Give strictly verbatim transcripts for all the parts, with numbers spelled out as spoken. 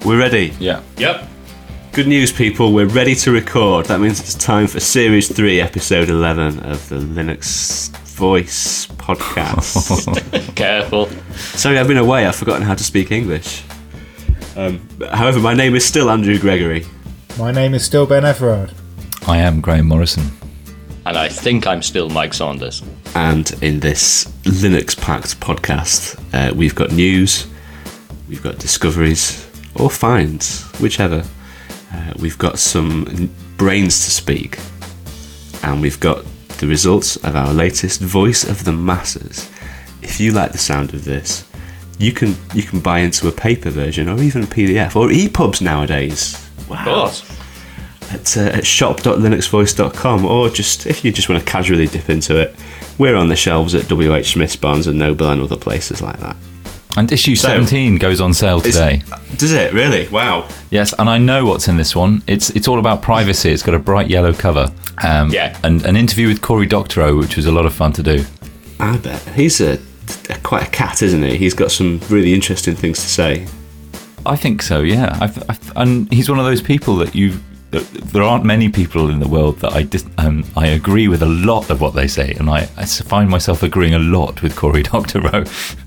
We're ready. Yeah. Yep. Good news, people. We're ready to record. That means it's time for Series three, Episode eleven of the Linux Voice podcast. Careful. Sorry, I've been away. I've forgotten how to speak English. Um, however, my name is still Andrew Gregory. My name is still Ben Everard. I am Graham Morrison. And I think I'm still Mike Saunders. And in this Linux-packed podcast, uh, we've got news, we've got discoveries, or finds, whichever. Uh, we've got some brains to speak, and we've got the results of our latest Voice of the Masses. If you like the sound of this, you can you can buy into a paper version, or even a P D F, or E P U Bs nowadays. Wow. Of course. At, uh, at shop dot linux voice dot com, or just if you just want to casually dip into it, we're on the shelves at W H Smith's, Barnes and Noble, and other places like that. And issue So, seventeen goes on sale today. Does it really? Wow. Yes, and I know what's in this one. It's it's all about privacy. It's got a bright yellow cover. Um, Yeah. And an interview with Cory Doctorow, which was a lot of fun to do. I bet he's a, a quite a cat, isn't he? He's got some really interesting things to say. I think so. Yeah. I've, I've, and he's one of those people that you. There aren't many people in the world that I dis, um, I agree with a lot of what they say, and I, I find myself agreeing a lot with Cory Doctorow.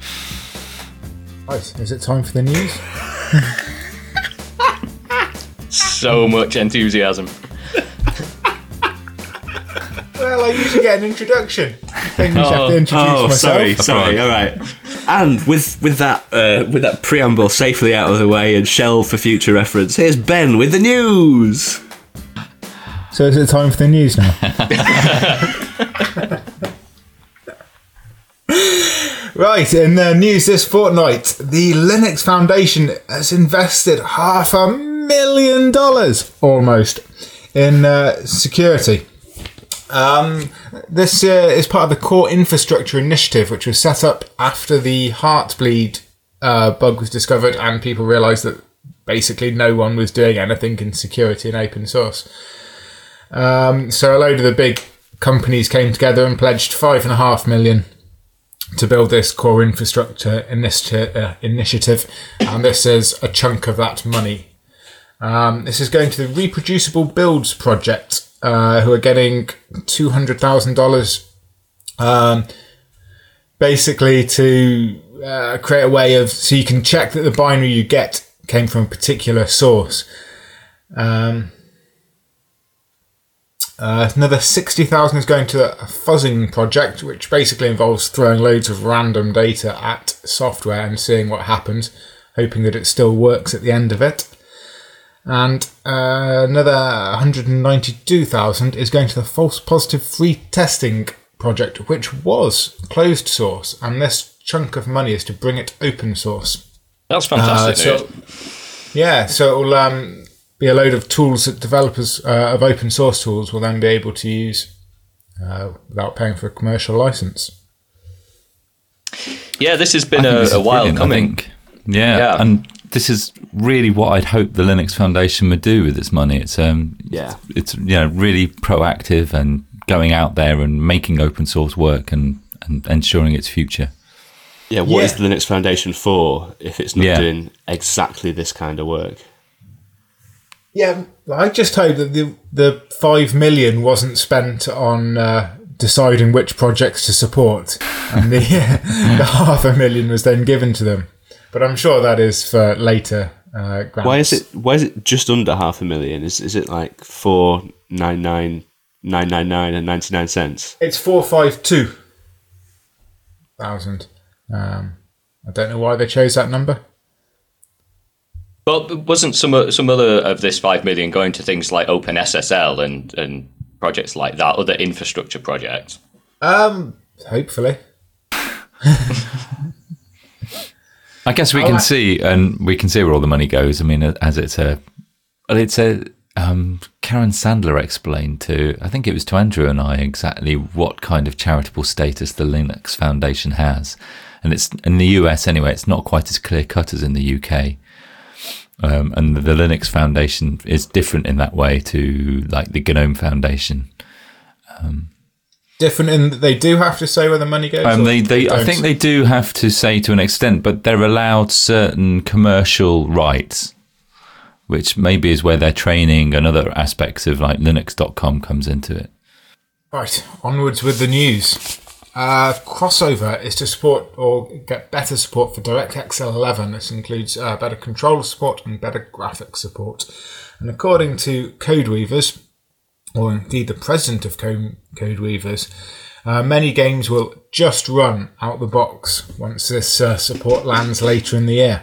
Right, is it time for the news? So much enthusiasm. Well, I usually get an introduction. I usually have to introduce Oh, myself. sorry, sorry. All right. And with with that uh, with that preamble safely out of the way and shelved for future reference, here's Ben with the news. So is it time for the news now? Right, in the news this fortnight, the Linux Foundation has invested half a million dollars, almost, in uh, security. Um, this uh, is part of the Core Infrastructure Initiative, which was set up after the Heartbleed uh, bug was discovered and people realised that basically no one was doing anything in security and open source. Um, so a load of the big companies came together and pledged five and a half million to build this Core Infrastructure initi- uh, Initiative, and this is a chunk of that money. Um, this is going to the Reproducible Builds Project, Uh, who are getting two hundred thousand dollars um, basically to uh, create a way of, so you can check that the binary you get came from a particular source. Um, uh, another sixty thousand dollars is going to a fuzzing project, which basically involves throwing loads of random data at software and seeing what happens, hoping that it still works at the end of it. And uh, another one hundred ninety-two thousand is going to the False Positive Free Testing project, which was closed source, and this chunk of money is to bring it open source. That's fantastic Uh, so, news. yeah, so it'll um, be a load of tools that developers uh, of open source tools will then be able to use uh, without paying for a commercial license. Yeah, this has been I think a, this is a while brilliant, I coming. think. Yeah, Yeah. and this is really what I'd hoped the Linux Foundation would do with its money. It's um, Yeah. it's you know really proactive and going out there and making open source work and, and ensuring its future. Yeah, what Yeah. is the Linux Foundation for if it's not Yeah. doing exactly this kind of work? Yeah, I just hope that the the five million wasn't spent on uh, deciding which projects to support, and the the half a million was then given to them. But I'm sure that is for later uh, grants. Why is it? Why is it just under half a million? Is is it like four nine nine nine nine nine and ninety nine cents? It's four five two thousand. Um, I don't know why they chose that number. But wasn't some o- some other of this five million going to things like OpenSSL and and projects like that, other infrastructure projects? Um, hopefully. I guess we Oh, can I- see, and we can see where all the money goes. I mean, as it's a, well, it's a. Um, Karen Sandler explained to, I think it was to Andrew and I, exactly what kind of charitable status the Linux Foundation has, and it's in the U S anyway. It's not quite as clear cut as in the U K, um, and the Linux Foundation is different in that way to like the GNOME Foundation. Different in that they do have to say where the money goes. Um, or they, they, I don't? think they do have to say to an extent, but they're allowed certain commercial rights. which maybe is where their training and other aspects of like Linux dot com comes into it. Right, onwards with the news. Uh, Crossover is to support or get better support for DirectX eleven. This includes uh, better controller support and better graphics support. And according to Codeweavers, or indeed the president of Code- Codeweavers, uh, many games will just run out the box once this uh, support lands later in the year.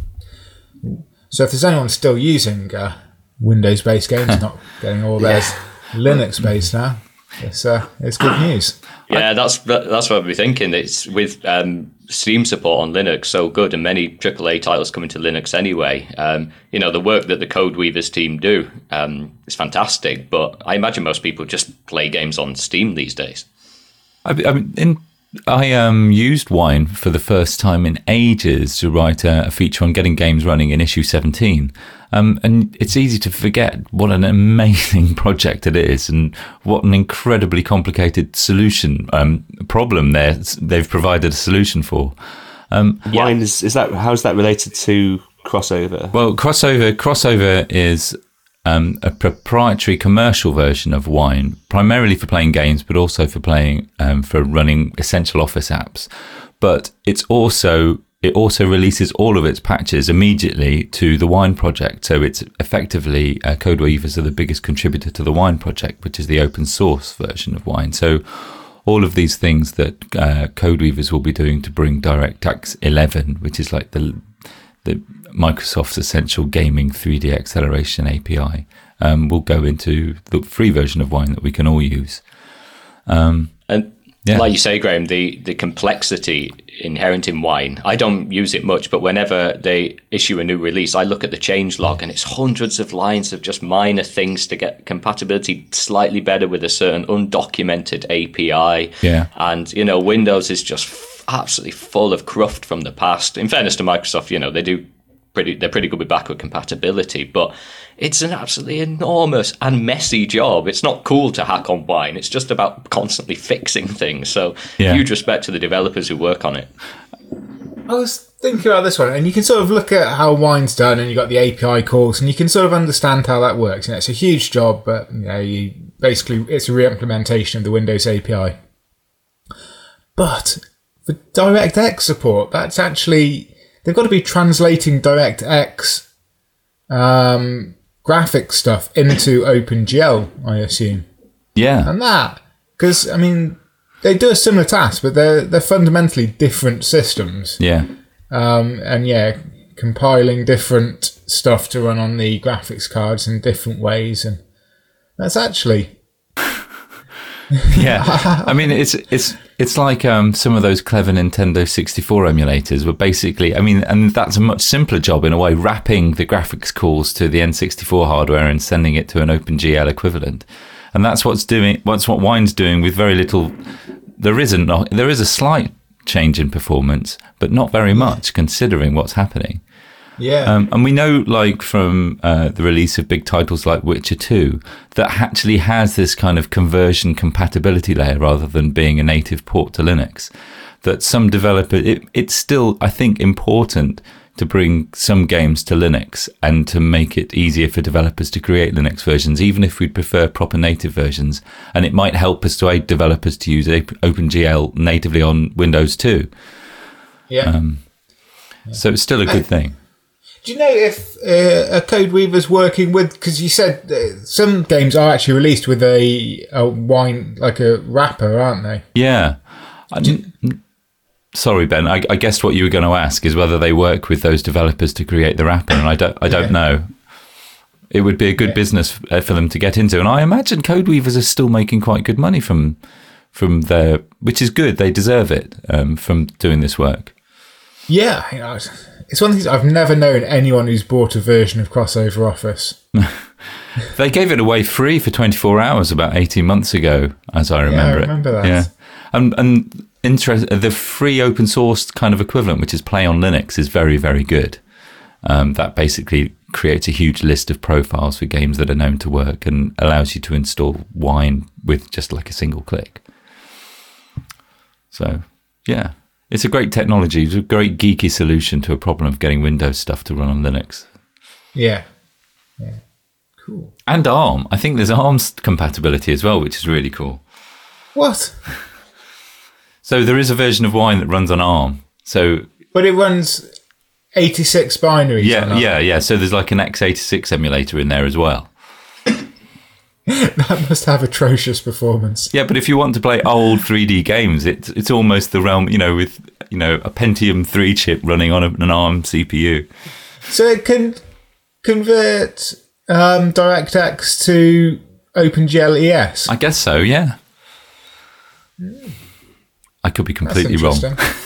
So if there's anyone still using uh, Windows-based games, not getting all theirs yeah. Linux-based now, it's uh, it's good news. Yeah, that's that's what we're thinking. It's with um, Steam support on Linux so good, and many triple A titles coming to Linux anyway. Um, you know, the work that the Codeweavers team do um, is fantastic. But I imagine most people just play games on Steam these days. I, I mean, in, I um, used Wine for the first time in ages to write a, a feature on getting games running in issue seventeen. Um, and it's easy to forget what an amazing project it is and what an incredibly complicated solution, um, problem there they've provided a solution for. Um, Wine, is, is that, how's that related to Crossover? Well, Crossover, Crossover is um, a proprietary commercial version of Wine, primarily for playing games, but also for playing, um, for running essential Office apps. But it's also It also releases all of its patches immediately to the Wine project. So it's effectively, uh, Codeweavers are the biggest contributor to the Wine project, which is the open source version of Wine. So all of these things that uh, Codeweavers will be doing to bring DirectX eleven, which is like the the Microsoft's essential gaming three D acceleration A P I, um, will go into the free version of Wine that we can all use. Um, and yeah. Like you say, Graham, the, the complexity inherent in Wine, I don't use it much, but whenever they issue a new release, I look at the changelog and it's hundreds of lines of just minor things to get compatibility slightly better with a certain undocumented A P I. Yeah. And, you know, Windows is just f- absolutely full of cruft from the past. In fairness to Microsoft, you know, they do pretty, they're pretty good with backward compatibility, but it's an absolutely enormous and messy job. It's not cool to hack on Wine. It's just about constantly fixing things. So yeah. Huge respect to the developers who work on it. I was thinking about this one, and you can sort of look at how Wine's done, and you've got the A P I calls, and you can sort of understand how that works. You know, it's a huge job, but you know, you basically it's a re-implementation of the Windows A P I. But for DirectX support, that's actually they've got to be translating DirectX um, graphic stuff into OpenGL, I assume. Yeah, and that because I mean. They do a similar task, but they're they're fundamentally different systems. Yeah. Um, and yeah, compiling different stuff to run on the graphics cards in different ways, and that's actually. Yeah, I mean it's it's it's like um, some of those clever Nintendo sixty-four emulators were basically. I mean, and that's a much simpler job in a way, wrapping the graphics calls to the N sixty-four hardware and sending it to an OpenGL equivalent. And that's what's doing. What's what Wine's doing with very little. There isn't. There is a slight change in performance, but not very much considering what's happening. Yeah. Um, and we know, like from uh, the release of big titles like Witcher two, that actually has this kind of conversion compatibility layer rather than being a native port to Linux. That some developer, it, it's still, I think, important to bring some games to Linux and to make it easier for developers to create Linux versions, even if we'd prefer proper native versions. And it might help us to aid developers to use OpenGL natively on Windows too. Yeah. Um, yeah. So it's still a good thing. Do you know if uh, a Codeweaver's working with, because you said uh, some games are actually released with a, a Wine, like a wrapper, aren't they? Yeah. I didn't, Sorry, Ben. I, I guessed what you were going to ask is whether they work with those developers to create the wrapper, and I don't. I don't yeah. know. It would be a good yeah. business for them to get into, and I imagine Codeweavers are still making quite good money from from their, which is good. They deserve it um, from doing this work. Yeah, you know, it's one of the things I've never known anyone who's bought a version of Crossover Office. They gave it away free for twenty-four hours about eighteen months ago, as I remember yeah, I remember it. that. Yeah, and and. Interest, the free open source kind of equivalent, which is Play on Linux, is very, very good. Um, that basically creates a huge list of profiles for games that are known to work and allows you to install Wine with just like a single click. So, yeah, it's a great technology. It's a great geeky solution to a problem of getting Windows stuff to run on Linux. Yeah. Yeah. Cool. And ARM. I think there's ARM's compatibility as well, which is really cool. What? So there is a version of Wine that runs on ARM. So, but it runs eighty-six binaries. Yeah, yeah, yeah. So there's like an x eighty-six emulator in there as well. That must have atrocious performance. Yeah, but if you want to play old three D games, it's it's almost the realm, you know, with you know a Pentium three chip running on a, an ARM C P U. So it can convert um, DirectX to OpenGL E S. I guess so. Yeah. I could be completely wrong.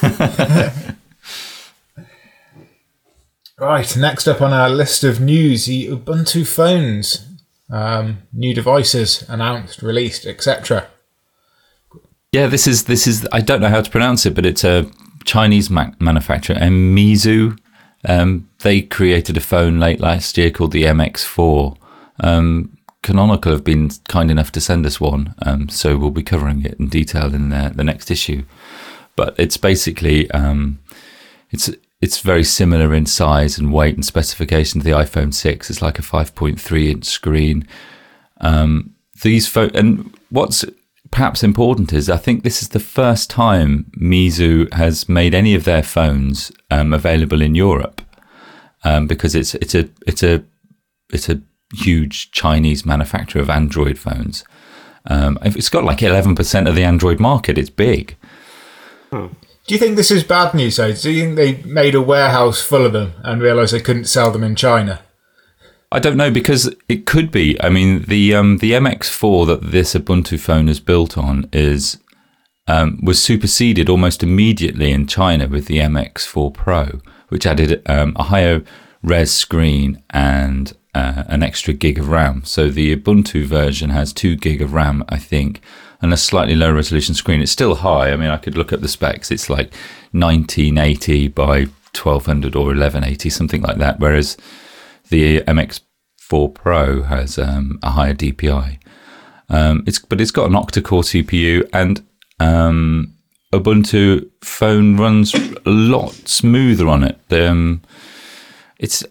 Right, next up on our list of news, the Ubuntu phones. Um, new devices announced, released, et cetera. Yeah, this is this is. I don't know how to pronounce it, but it's a Chinese ma- manufacturer, and Meizu. Um, they created a phone late last year called the M X four. Um, Canonical have been kind enough to send us one, um, so we'll be covering it in detail in the, the next issue. But it's basically um, it's. It's very similar in size and weight and specification to the iPhone six. It's like a five point three inch screen. Um, these pho- and what's perhaps important is I think this is the first time Meizu has made any of their phones um, available in Europe, um, because it's it's a it's a it's a huge Chinese manufacturer of Android phones. Um, it's got like eleven percent of the Android market. It's big. Hmm. Do you think this is bad news, though? Do you think they made a warehouse full of them and realised they couldn't sell them in China? I don't know, because it could be. I mean, the um, the M X four that this Ubuntu phone is built on is um, was superseded almost immediately in China with the M X four Pro, which added um, a higher res screen and uh, an extra gig of RAM. So the Ubuntu version has two gig of RAM, I think, and a slightly lower resolution screen. It's still high. I mean, I could look up the specs. It's like nineteen eighty by twelve hundred or eleven eighty, something like that. Whereas the M X four Pro has um, a higher D P I. Um, it's but it's got an octa-core C P U, and um, Ubuntu phone runs a lot smoother on it. Um, it's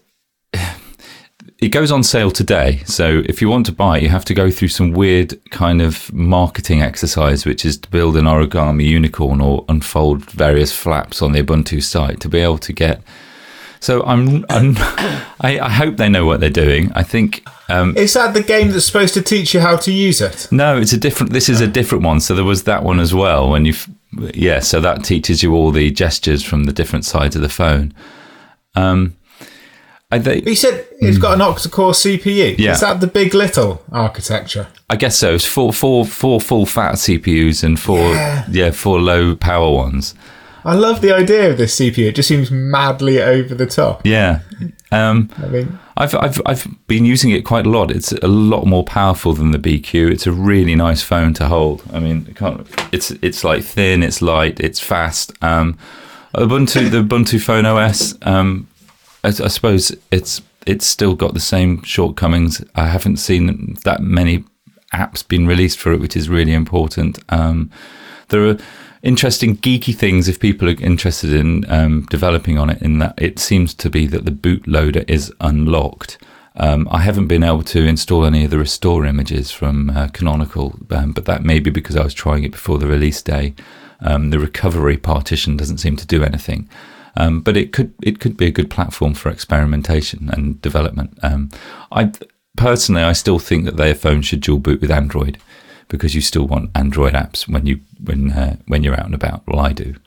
It goes on sale today, so if you want to buy it, you have to go through some weird kind of marketing exercise, which is to build an origami unicorn or unfold various flaps on the Ubuntu site to be able to get. So I'm, I'm I, I hope they know what they're doing. I think. Um, is that the game that's supposed to teach you how to use it? No, it's a different. This is a different one. So there was that one as well. When you, yeah, so that teaches you all the gestures from the different sides of the phone. Um. I think, but you said it's got an octa-core C P U. Yeah. Is that the big little architecture? I guess so. It's four, four, four full fat C P Us and four, yeah. yeah, four low power ones. I love the idea of this C P U. It just seems madly over the top. Yeah, um, I mean, I've I've I've been using it quite a lot. It's a lot more powerful than the B Q. It's a really nice phone to hold. I mean, it can't, it's it's like thin, it's light, it's fast. Um, Ubuntu, the Ubuntu Phone O S. Um, I, I suppose it's it's still got the same shortcomings. I haven't seen that many apps being released for it, which is really important. Um, there are interesting geeky things if people are interested in um, developing on it, in that it seems to be that the bootloader is unlocked. Um, I haven't been able to install any of the restore images from uh, Canonical, um, but that may be because I was trying it before the release day. Um, the recovery partition doesn't seem to do anything. Um, but it could it could be a good platform for experimentation and development. Um, I personally, I still think that their phone should dual boot with Android, because you still want Android apps when you when uh, when you're out and about. Well, I do.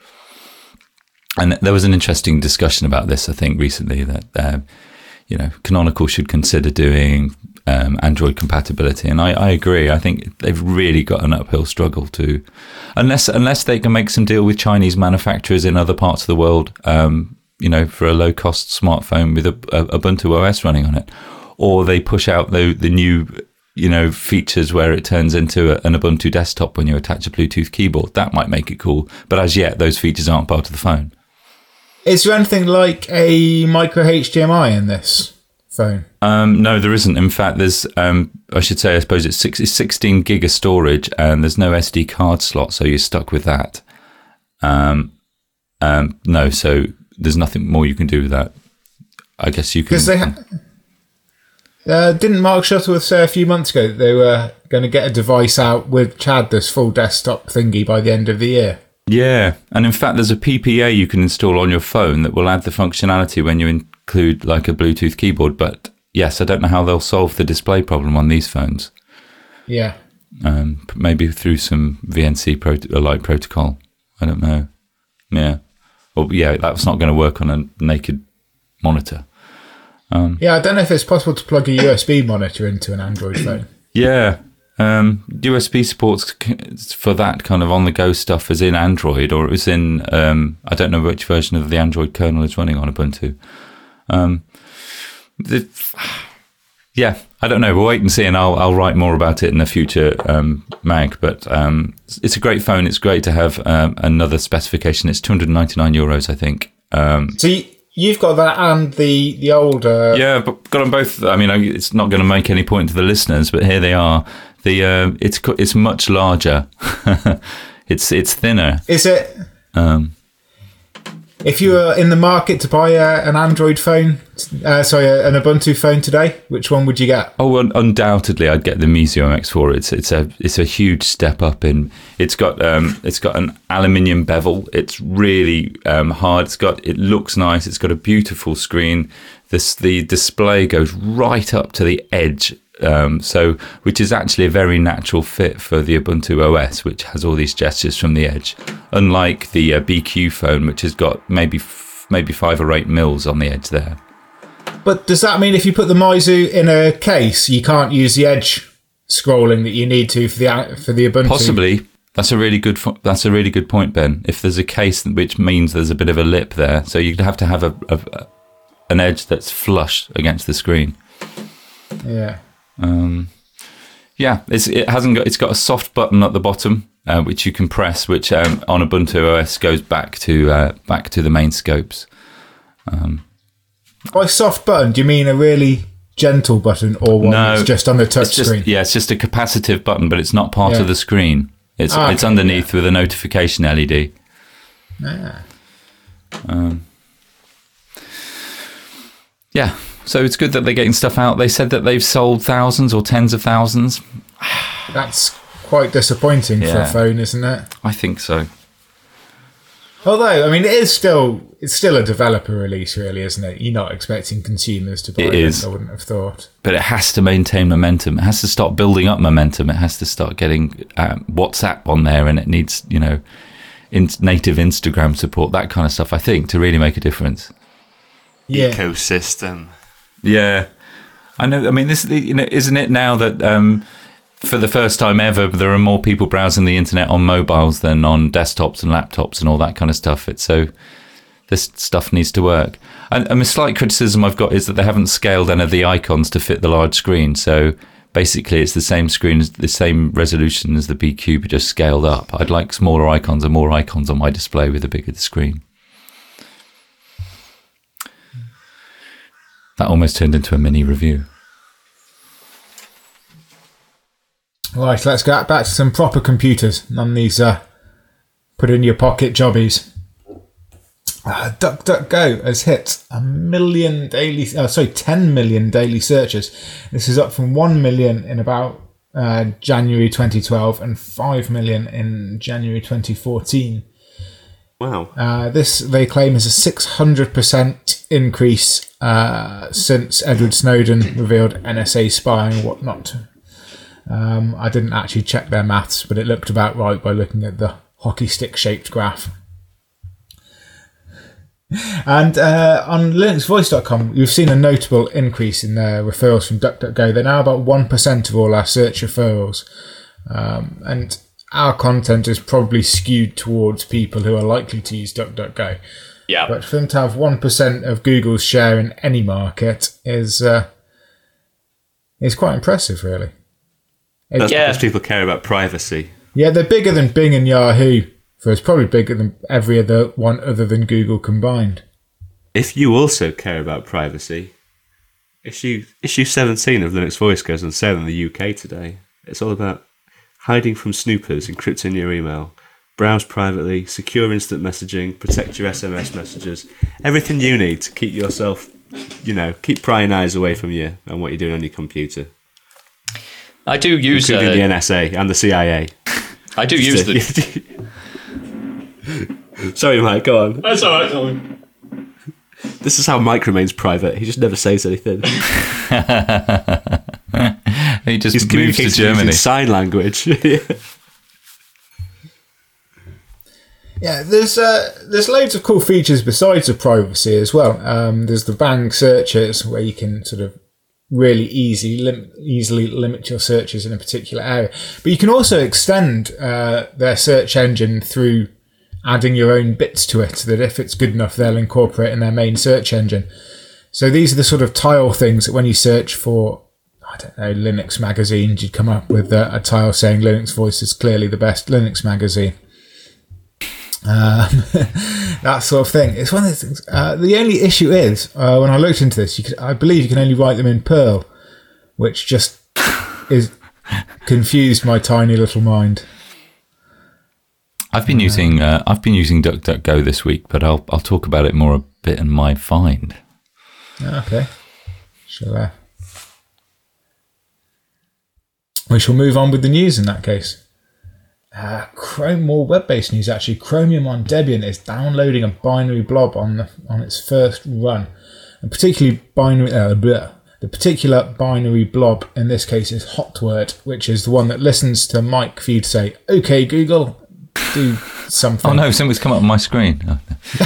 And there was an interesting discussion about this, I think, recently, that uh, you know Canonical should consider doing um, Android compatibility, and I, I agree. I think they've really got an uphill struggle to, unless unless they can make some deal with Chinese manufacturers in other parts of the world, um, you know, for a low cost smartphone with a, a Ubuntu O S running on it, or they push out the the new you know features where it turns into a, an Ubuntu desktop when you attach a Bluetooth keyboard. That might make it cool, but as yet those features aren't part of the phone. Is there anything like a micro H D M I in this phone? Um, no, there isn't. In fact, there's, um, I should say, I suppose it's, six, it's sixteen gig of storage, and there's no S D card slot, so you're stuck with that. Um, um, no, so there's nothing more you can do with that. I guess you can. Because they ha- Uh, didn't Mark Shuttleworth say a few months ago that they were going to get a device out which had this full desktop thingy by the end of the year? Yeah, and in fact, there's a P P A you can install on your phone that will add the functionality when you include like a Bluetooth keyboard. But yes, I don't know how they'll solve the display problem on these phones. Yeah. Um, maybe through some V N C pro- like protocol. I don't know. Yeah. Well, yeah, that's not going to work on a naked monitor. Um, yeah, I don't know if it's possible to plug a U S B monitor into an Android phone. Yeah. Um, U S B supports for that kind of on-the-go stuff is in Android, or it was in, um, I don't know which version of the Android kernel is running on Ubuntu. Um, the, yeah, I don't know. We'll wait and see, and I'll I'll write more about it in a future um, mag. But um, it's a great phone. It's great to have um, another specification. It's two hundred ninety-nine euros, I think. Um, so you, you've got that and the the old. Uh... Yeah, but got them both. I mean, it's not going to make any point to the listeners, but here they are. The uh, it's it's much larger. it's it's thinner. Is it? Um, if you were in the market to buy uh, an Android phone, uh, sorry, uh, an Ubuntu phone today, which one would you get? Oh, un- undoubtedly, I'd get the Mizio M X four. It's it's a it's a huge step up in. It's got um it's got an aluminium bevel. It's really um, hard. It's got it looks nice. It's got a beautiful screen. This the display goes right up to the edge. Um, so, which is actually a very natural fit for the Ubuntu O S, which has all these gestures from the edge. Unlike the uh, B Q phone, which has got maybe f- maybe five or eight mils on the edge there. But does that mean if you put the Meizu in a case, you can't use the edge scrolling that you need to for the for the Ubuntu? Possibly. That's a really good. Fo- that's a really good point, Ben. If there's a case which means there's a bit of a lip there, so you'd have to have a, a, a an edge that's flush against the screen. Yeah. Um, yeah, it's, it hasn't got. It's got a soft button at the bottom, uh, which you can press, which um, on Ubuntu O S goes back to uh, back to the main scopes. Um, By soft button, do you mean a really gentle button, or one no, that's just on the touch it's just, screen? Yeah, it's just a capacitive button, but it's not part yeah. of the screen. It's ah, it's okay, underneath yeah. with a notification L E D. Ah. Um, yeah. So it's good that they're getting stuff out. They said that they've sold thousands or tens of thousands. That's quite disappointing yeah. for a phone, isn't it? I think so. Although, I mean, it is still it's still a developer release, really, isn't it? You're not expecting consumers to buy it. It Is. I wouldn't have thought. But it has to maintain momentum. It has to start building up momentum. It has to start getting um, WhatsApp on there, and it needs, you know, in native Instagram support, that kind of stuff, I think, to really make a difference. Yeah. Ecosystem. Yeah, I know. I mean, this, you know, isn't it now that um, for the first time ever, there are more people browsing the internet on mobiles than on desktops and laptops and all that kind of stuff. It's so this stuff needs to work. And, and a slight criticism I've got is that they haven't scaled any of the icons to fit the large screen. So basically, it's the same screen, the same resolution as the B Q, but just scaled up. I'd like smaller icons and more icons on my display with a bigger screen. That almost turned into a mini review. Right, let's get back to some proper computers. None of these uh, put in your pocket jobbies. Uh, DuckDuckGo has hit a million daily, uh, sorry, ten million daily searches. This is up from one million in about uh, January twenty twelve and five million in January twenty fourteen. Wow. Uh, this, they claim, is a six hundred percent increase uh, since Edward Snowden revealed N S A spying and whatnot. Um, I didn't actually check their maths, but it looked about right by looking at the hockey stick shaped graph. And uh, on Linux Voice dot com, you've seen a notable increase in their referrals from DuckDuckGo. They're now about one percent of all our search referrals. Um, and our content is probably skewed towards people who are likely to use DuckDuckGo. Yeah. But for them to have one percent of Google's share in any market is uh, is quite impressive, really. That's Yeah. because people care about privacy. Yeah, they're bigger than Bing and Yahoo. So it's probably bigger than every other one other than Google combined. If you also care about privacy, issue issue seventeen of Linux Voice goes on sale in the U K today. It's all about hiding from snoopers, encrypting your email, browse privately, secure instant messaging, protect your S M S messages, everything you need to keep yourself, you know, keep prying eyes away from you and what you're doing on your computer. I do use including uh, the N S A and the C I A. I do use the. Sorry, Mike. Go on. That's all right. Don't worry. This is how Mike remains private. He just never says anything. He just He's moves to communicating Germany. using sign language. Yeah, there's uh, there's loads of cool features besides the privacy as well. Um, there's the Bang searches where you can sort of really easy lim- easily limit your searches in a particular area, but you can also extend uh, their search engine through adding your own bits to it, that if it's good enough, they'll incorporate in their main search engine. So these are the sort of tile things that when you search for, I don't know, Linux magazines, you'd come up with a, a tile saying Linux Voice is clearly the best Linux magazine. Um, that sort of thing. It's one of those things. Uh, the only issue is, uh, when I looked into this, you could, I believe you can only write them in Perl, which just is confused my tiny little mind. I've been using uh, I've been using DuckDuckGo this week, but I'll I'll talk about it more a bit in my find. Okay, shall uh, we shall move on with the news in that case. Uh, Chrome, more web-based news actually. Chromium on Debian is downloading a binary blob on the, on its first run, and particularly binary. Uh, bleh, the particular binary blob in this case is Hotword, which is the one that listens to Mike for you to say, "Okay, Google, do something." Oh no, something's come up on my screen. Oh,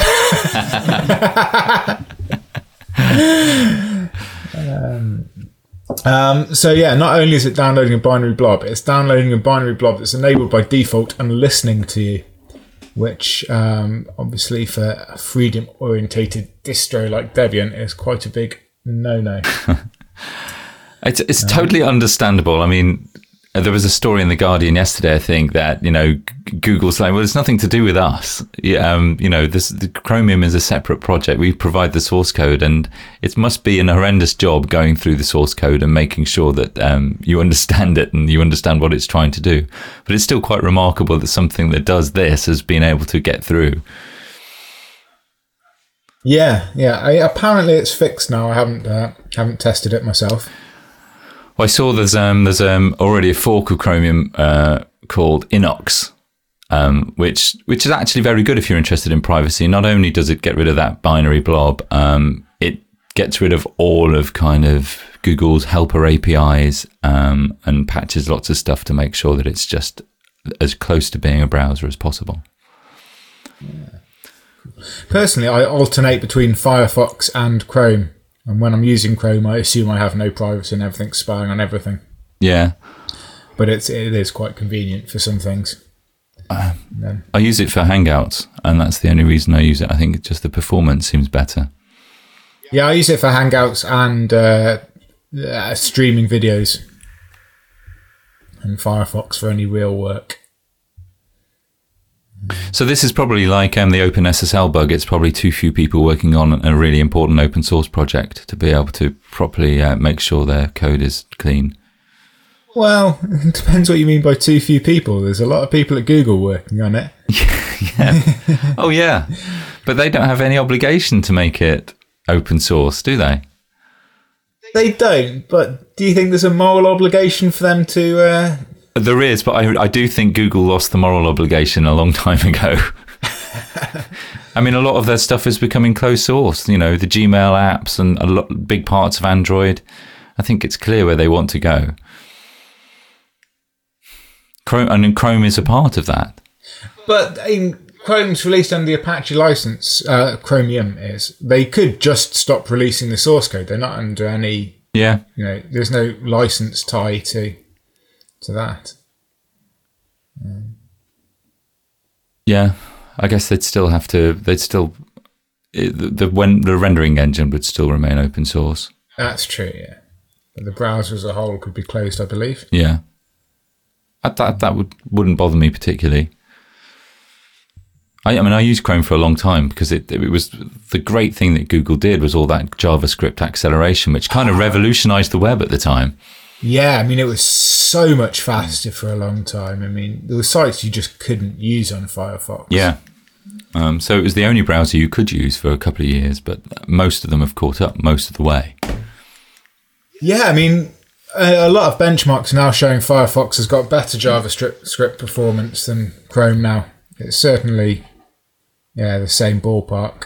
no. um, um, so yeah, not only is it downloading a binary blob, it's downloading a binary blob that's enabled by default and listening to you, which um, obviously for a freedom-orientated distro like Debian is quite a big no-no. It's it's um, totally understandable. I mean, there was a story in The Guardian yesterday, I think, that, you know, Google's like, well, it's nothing to do with us. Um, you know, this the Chromium is a separate project. We provide the source code, and it must be an horrendous job going through the source code and making sure that um, you understand it and you understand what it's trying to do. But it's still quite remarkable that something that does this has been able to get through. Yeah, yeah. I, apparently it's fixed now. I haven't uh, haven't tested it myself. Well, I saw there's um there's um already a fork of Chromium uh, called Inox, um which which is actually very good if you're interested in privacy. Not only does it get rid of that binary blob, um it gets rid of all of kind of Google's helper A P Is, um and patches lots of stuff to make sure that it's just as close to being a browser as possible. Yeah. Personally, I alternate between Firefox and Chrome. And when I'm using Chrome, I assume I have no privacy and everything's spying on everything. Yeah. But it's, it is quite convenient for some things. Uh, I use it for Hangouts, and that's the only reason I use it. I think just the performance seems better. Yeah, I use it for Hangouts and uh, uh, streaming videos. And Firefox for any real work. So this is probably like um, the OpenSSL bug. It's probably too few people working on a really important open source project to be able to properly uh, make sure their code is clean. Well, it depends what you mean by too few people. There's a lot of people at Google working on it. Yeah. Oh, yeah. But they don't have any obligation to make it open source, do they? They don't, but do you think there's a moral obligation for them to... Uh, There is, but I, I do think Google lost the moral obligation a long time ago. I mean, a lot of their stuff is becoming closed source, you know, the Gmail apps and a lot, big parts of Android. I think it's clear where they want to go. Chrome, and Chrome is a part of that. But in Chrome's released under the Apache license, uh, Chromium is. They could just stop releasing the source code. They're not under any, yeah. you know, there's no license tie to... to that. Um, yeah, I guess they'd still have to. They'd still it, the, the when the rendering engine would still remain open source. That's true. Yeah, but the browser as a whole could be closed, I believe. Yeah, I, that that would wouldn't bother me particularly. I, I mean, I used Chrome for a long time because it it was the great thing that Google did was all that JavaScript acceleration, which kind of revolutionized the web at the time. Yeah, I mean, it was so much faster for a long time. I mean, there were sites you just couldn't use on Firefox. Yeah. Um, so it was the only browser you could use for a couple of years, but most of them have caught up most of the way. Yeah, I mean, a, a lot of benchmarks are now showing Firefox has got better JavaScript script performance than Chrome now. It's certainly, yeah, the same ballpark.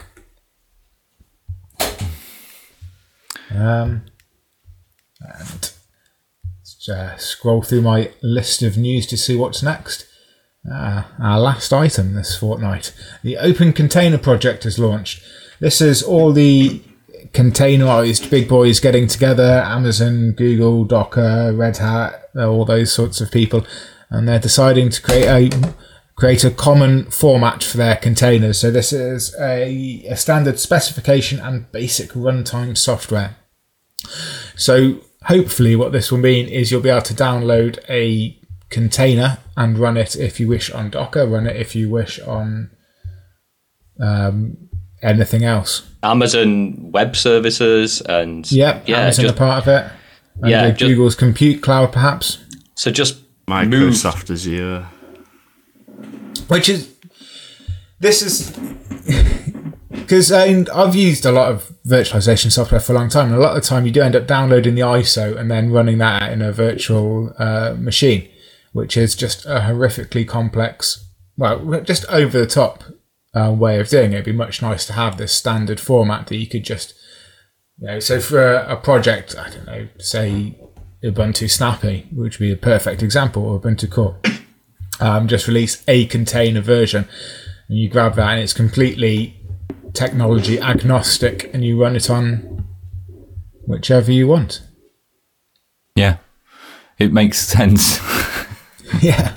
Um, and let's uh, scroll through my list of news to see what's next. Uh, our last item this fortnight. The Open Container Project has launched. This is all the containerized big boys getting together, Amazon, Google, Docker, Red Hat, all those sorts of people, and they're deciding to create a create a common format for their containers. So this is a, a standard specification and basic runtime software. So hopefully what this will mean is you'll be able to download a container and run it if you wish on Docker, run it if you wish on um, anything else. Amazon Web Services and yep, yeah, Amazon just, are part of it. And yeah, uh, just, Google's Compute Cloud, perhaps. So just Microsoft Azure, which is this is because I mean, I've used a lot of virtualization software for a long time, and a lot of the time you do end up downloading the I S O and then running that in a virtual uh, machine, which is just a horrifically complex, well, just over the top uh, way of doing it. It'd be much nice to have this standard format that you could just, you know, so for a, a project, I don't know, say Ubuntu Snappy, which would be a perfect example, or Ubuntu Core, um, just release a container version, and you grab that and it's completely technology agnostic, and you run it on whichever you want. Yeah, it makes sense. Yeah.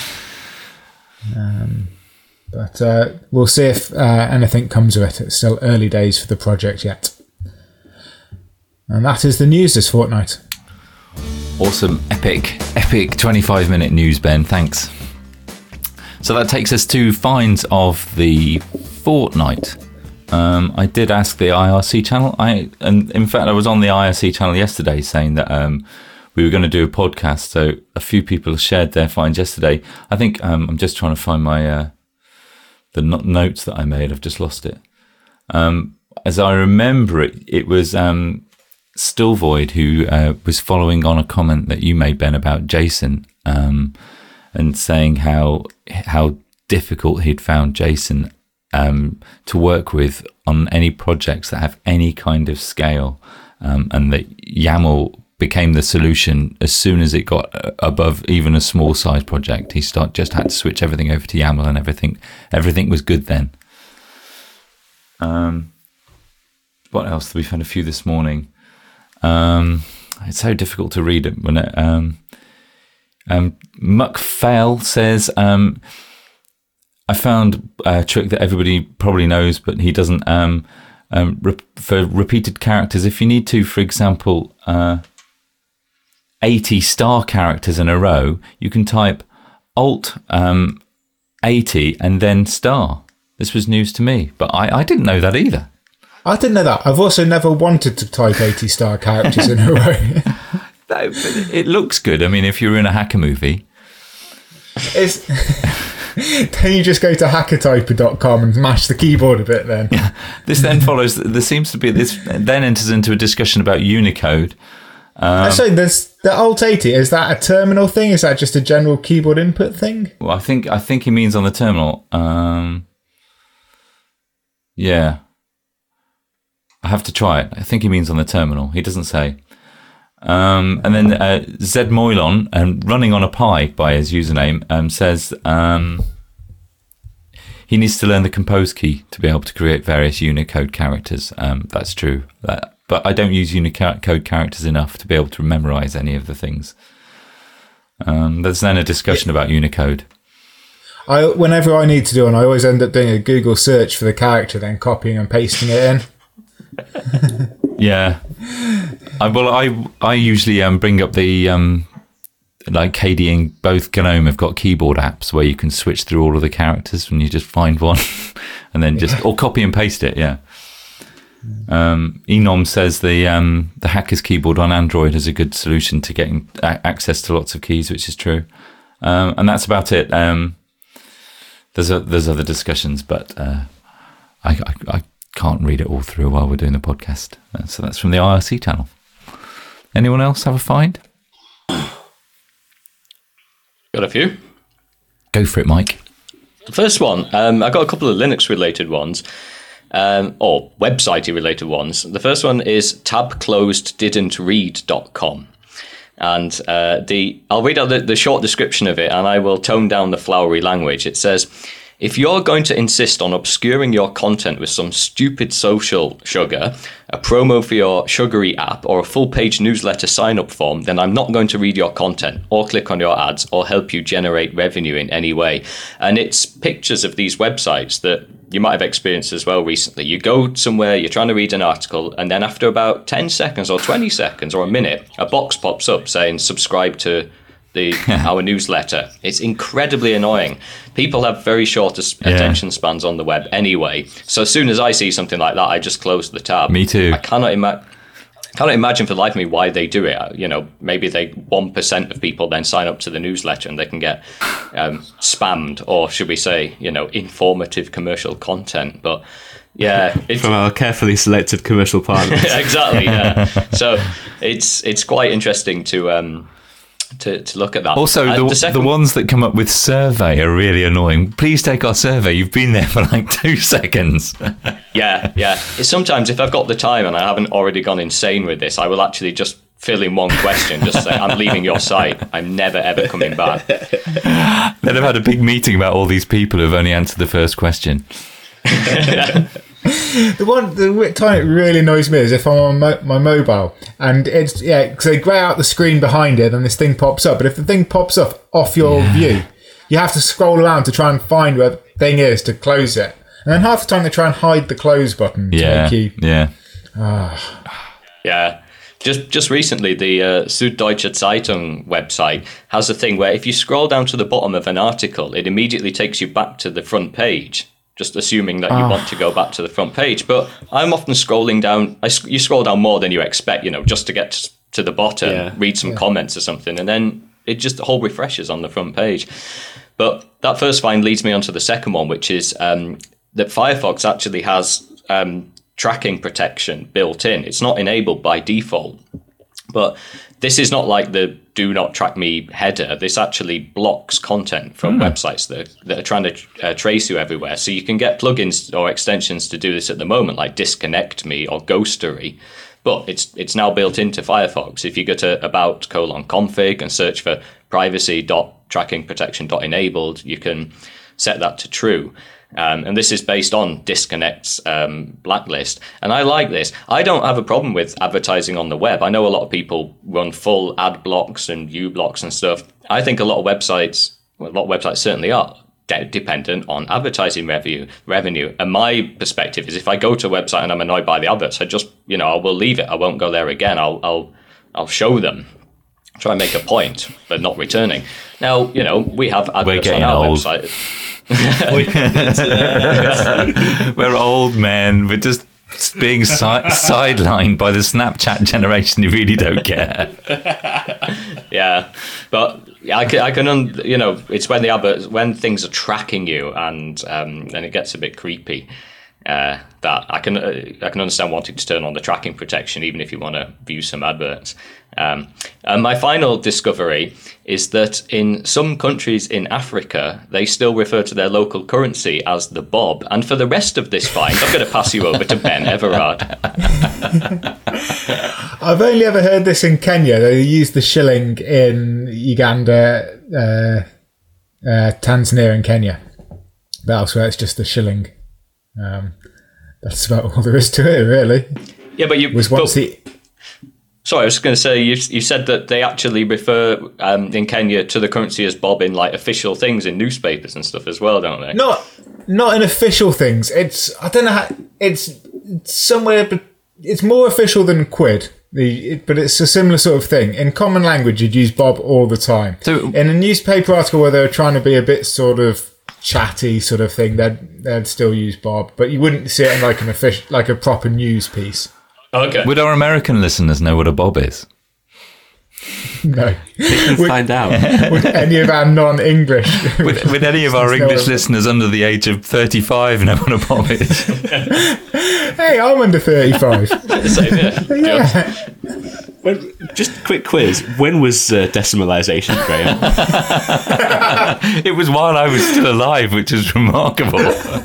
Um, but uh, we'll see if uh, anything comes of it. It's still early days for the project yet. And that is the news this fortnight. Awesome, epic, epic twenty-five minute news, Ben. Thanks. So that takes us to finds of the fortnight. Um, I did ask the I R C channel. I and in fact, I was on the I R C channel yesterday saying that um, we were going to do a podcast. So a few people shared their finds yesterday. I think um, I'm just trying to find my uh, the notes that I made. I've just lost it. Um, as I remember it, it was um, Stillvoid who uh, was following on a comment that you made, Ben, about JSON, um, and saying how how difficult he'd found JSON um, to work with on any projects that have any kind of scale, um, and that YAML became the solution as soon as it got above even a small size project. He start just had to switch everything over to YAML, and everything everything was good then. Um, what else? We found a few this morning. Um, it's so difficult to read it when it. Um, um, Muckfail says, um, I found a trick that everybody probably knows, but he doesn't. Um, um, re- for repeated characters, if you need to, for example, uh, eighty star characters in a row, you can type Alt um, eighty and then star. This was news to me, but I, I didn't know that either. I didn't know that. I've also never wanted to type eighty star characters in a row. No, but it looks good. I mean, if you're in a hacker movie. It's, then you just go to hackertyper dot com and mash the keyboard a bit then. Yeah. This then follows, there seems to be, this then enters into a discussion about Unicode. Um, so there's the Alt eighty, is that a terminal thing? Is that just a general keyboard input thing? Well, I think I think he means on the terminal. Um, yeah. I have to try it. I think he means on the terminal. He doesn't say. Um, and then uh, Zed Moylon, um, running on a Pi by his username, um, says um, he needs to learn the compose key to be able to create various Unicode characters. Um, that's true. That, but I don't use Unicode characters enough to be able to memorize any of the things. Um, there's then a discussion about Unicode. I, whenever I need to do one, I always end up doing a Google search for the character, then copying and pasting it in. Yeah, I well, I I usually um bring up the um like K D and both GNOME have got keyboard apps where you can switch through all of the characters when you just find one, and then just or copy and paste it. Yeah. Um, Enom says the um, the hacker's keyboard on Android is a good solution to getting a- access to lots of keys, which is true. Um, and that's about it. Um, there's a, there's other discussions, but uh, I, I, I can't read it all through while we're doing the podcast. Uh, so that's from the I R C channel. Anyone else have a find? Got a few. Go for it, Mike. The first one, um, I got a couple of Linux-related ones, um, or website-related ones. The first one is tab closed didn't read dot com. And uh, the I'll read out the, the short description of it, and I will tone down the flowery language. It says, if you're going to insist on obscuring your content with some stupid social sugar, a promo for your sugary app, or a full-page newsletter sign-up form, then I'm not going to read your content or click on your ads or help you generate revenue in any way. And it's pictures of these websites that you might have experienced as well recently. You go somewhere, you're trying to read an article, and then after about ten seconds or twenty seconds or a minute, a box pops up saying subscribe to the our newsletter. It's incredibly annoying. People have very short Yeah. attention spans on the web anyway. So as soon as I see something like that, I just close the tab. Me too. I cannot imagine. Cannot imagine for the life of me why they do it. You know, maybe they one percent of people then sign up to the newsletter and they can get um, spammed, or should we say, you know, informative commercial content. But yeah, it's, From our carefully selected commercial partners. exactly. Yeah. So it's it's quite interesting to um to, to look at that. Also, Uh, the, the, second- ones that come up with survey are really annoying. Please take our survey. You've been there for like two seconds. Yeah, yeah. It's sometimes if I've got the time and I haven't already gone insane with this, I will actually just fill in one question, just say, I'm leaving your site. I'm never, ever coming back. Then I've had a big meeting about all these people who've only answered the first question. The one the time it really annoys me is if I'm on mo- my mobile and it's yeah, because they grey out the screen behind it and this thing pops up. But if the thing pops up off your view, you have to scroll around to try and find where the thing is to close it. And then half the time they try and hide the close button to Yeah, make you. yeah. Yeah. Just just recently, the uh, Süddeutsche Zeitung website has a thing where if you scroll down to the bottom of an article, it immediately takes you back to the front page, just assuming that you want to go back to the front page. But I'm often scrolling down. I, sc- you scroll down more than you expect, you know, just to get to, to the bottom, Yeah. read some comments or something, and then it just the whole refreshes on the front page. But that first find leads me on to the second one, which is um, that Firefox actually has um, tracking protection built in. It's not enabled by default. But this is not like the do not track me header. This actually blocks content from websites that, that are trying to uh, trace you everywhere. So you can get plugins or extensions to do this at the moment, like Disconnect Me or Ghostery. But it's it's now built into Firefox. If you go to about colon config and search for privacy dot tracking protection dot enabled, you can set that to true. Um, and this is based on Disconnect's um, blacklist. And I like this. I don't have a problem with advertising on the web. I know a lot of people run full ad blocks and U blocks and stuff. I think a lot of websites, well, a lot of websites certainly are de- dependent on advertising revenue. Revenue. And my perspective is if I go to a website and I'm annoyed by the adverts, I just, you know, I will leave it. I won't go there again. I'll, I'll, I'll show them. Try and make a point, but not returning. Now, you know, we have adverts on our old. website. We're old men. We're just being si- sidelined by the Snapchat generation who really don't care. Yeah, but I can, I can, un, you know, it's when the adverts, when things are tracking you, and um, and it gets a bit creepy. Uh, that I can, uh, I can understand wanting to turn on the tracking protection, even if you want to view some adverts. Um, and my final discovery is that in some countries in Africa, they still refer to their local currency as the bob. And for the rest of this find, I'm going to pass you over to Ben Everard. I've only ever heard this in Kenya. They use the shilling in Uganda, uh, uh, Tanzania, and Kenya. But elsewhere, it's just the shilling. Um, that's about all there is to it, really. Yeah, but you Was once but- the Sorry, I was going to say, you, you said that they actually refer um, in Kenya to the currency as bob in like official things in newspapers and stuff as well, don't they? not not in official things. It's I don't know how it's, it's somewhere, but it's more official than quid. The it, but it's a similar sort of thing. In common language, you'd use bob all the time. So- in a newspaper article where they were trying to be a bit sort of chatty sort of thing, they'd they'd still use Bob, but you wouldn't see it in like an official, like a proper news piece. Okay. Would our American listeners know what a Bob is? No. We'll would, find out. would any of our non-English Would, would any of our listeners know English what- listeners under the age of thirty-five know what a Bob is? Hey, I'm under thirty-five. Same here. Yeah. When, just a quick quiz. When was uh, decimalisation, Graham? It was while I was still alive, which is remarkable.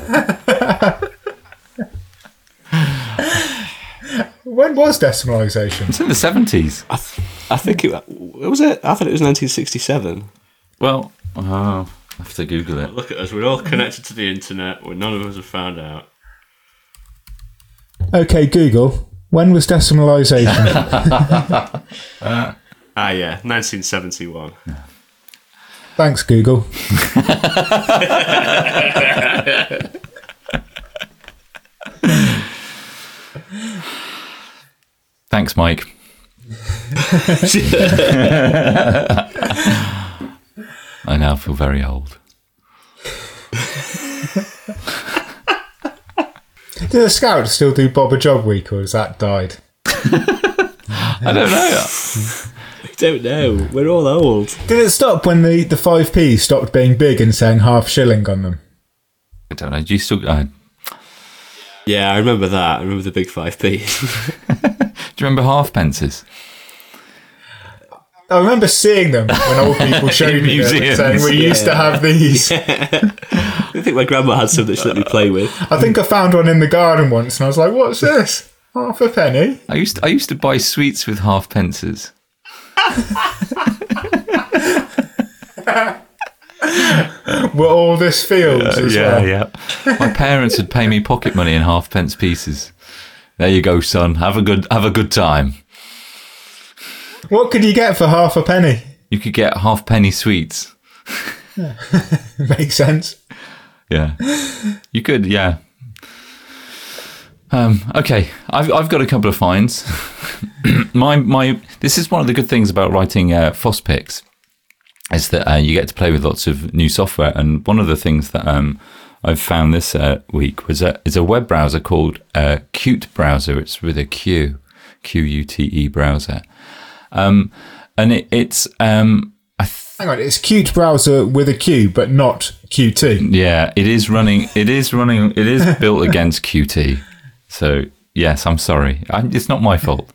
When was decimalisation? It's in the seventies. I, th- I think it was it. I thought it was nineteen sixty-seven. Well, uh, I have to Google it. Look at us. We're all connected to the internet. Where none of us have found out. Okay, Google. When was decimalisation? Ah, yeah, nineteen seventy-one. Thanks, Google. Thanks, Mike. I now feel very old. Do the Scouts still do Bob a Job Week, or has that died? I don't know. I don't know. We're all old. Did it stop when the, the five p stopped being big and saying half shilling on them? I don't know. Do you still? Uh, Yeah, I remember that. I remember the big five p. do you remember halfpences? I remember seeing them when old people showed In me them and museums. saying we used to have these. I think my grandma had some that she let me play with. I think I found one in the garden once and I was like, what's this? Half a penny? I used to, I used to buy sweets with halfpences. Were all this fields as yeah, well? yeah. My parents would pay me pocket money in halfpence pieces. There you go, son. Have a good have a good time. What could you get for half a penny? You could get halfpenny sweets. Makes sense. Yeah, you could. Yeah. Um, okay, I've I've got a couple of finds. my my. This is one of the good things about writing uh, F O S Picks, is that uh, you get to play with lots of new software. And one of the things that um, I've found this uh, week was a is a web browser called uh, Qt Browser. It's with a Q, Q U T E browser, um, and it, it's um, I. Th- Hang on, it's Qt Browser with a Q, but not Q T. Yeah, it is running. It is running. It is built against Qt. So yes, I'm sorry. I, it's not my fault.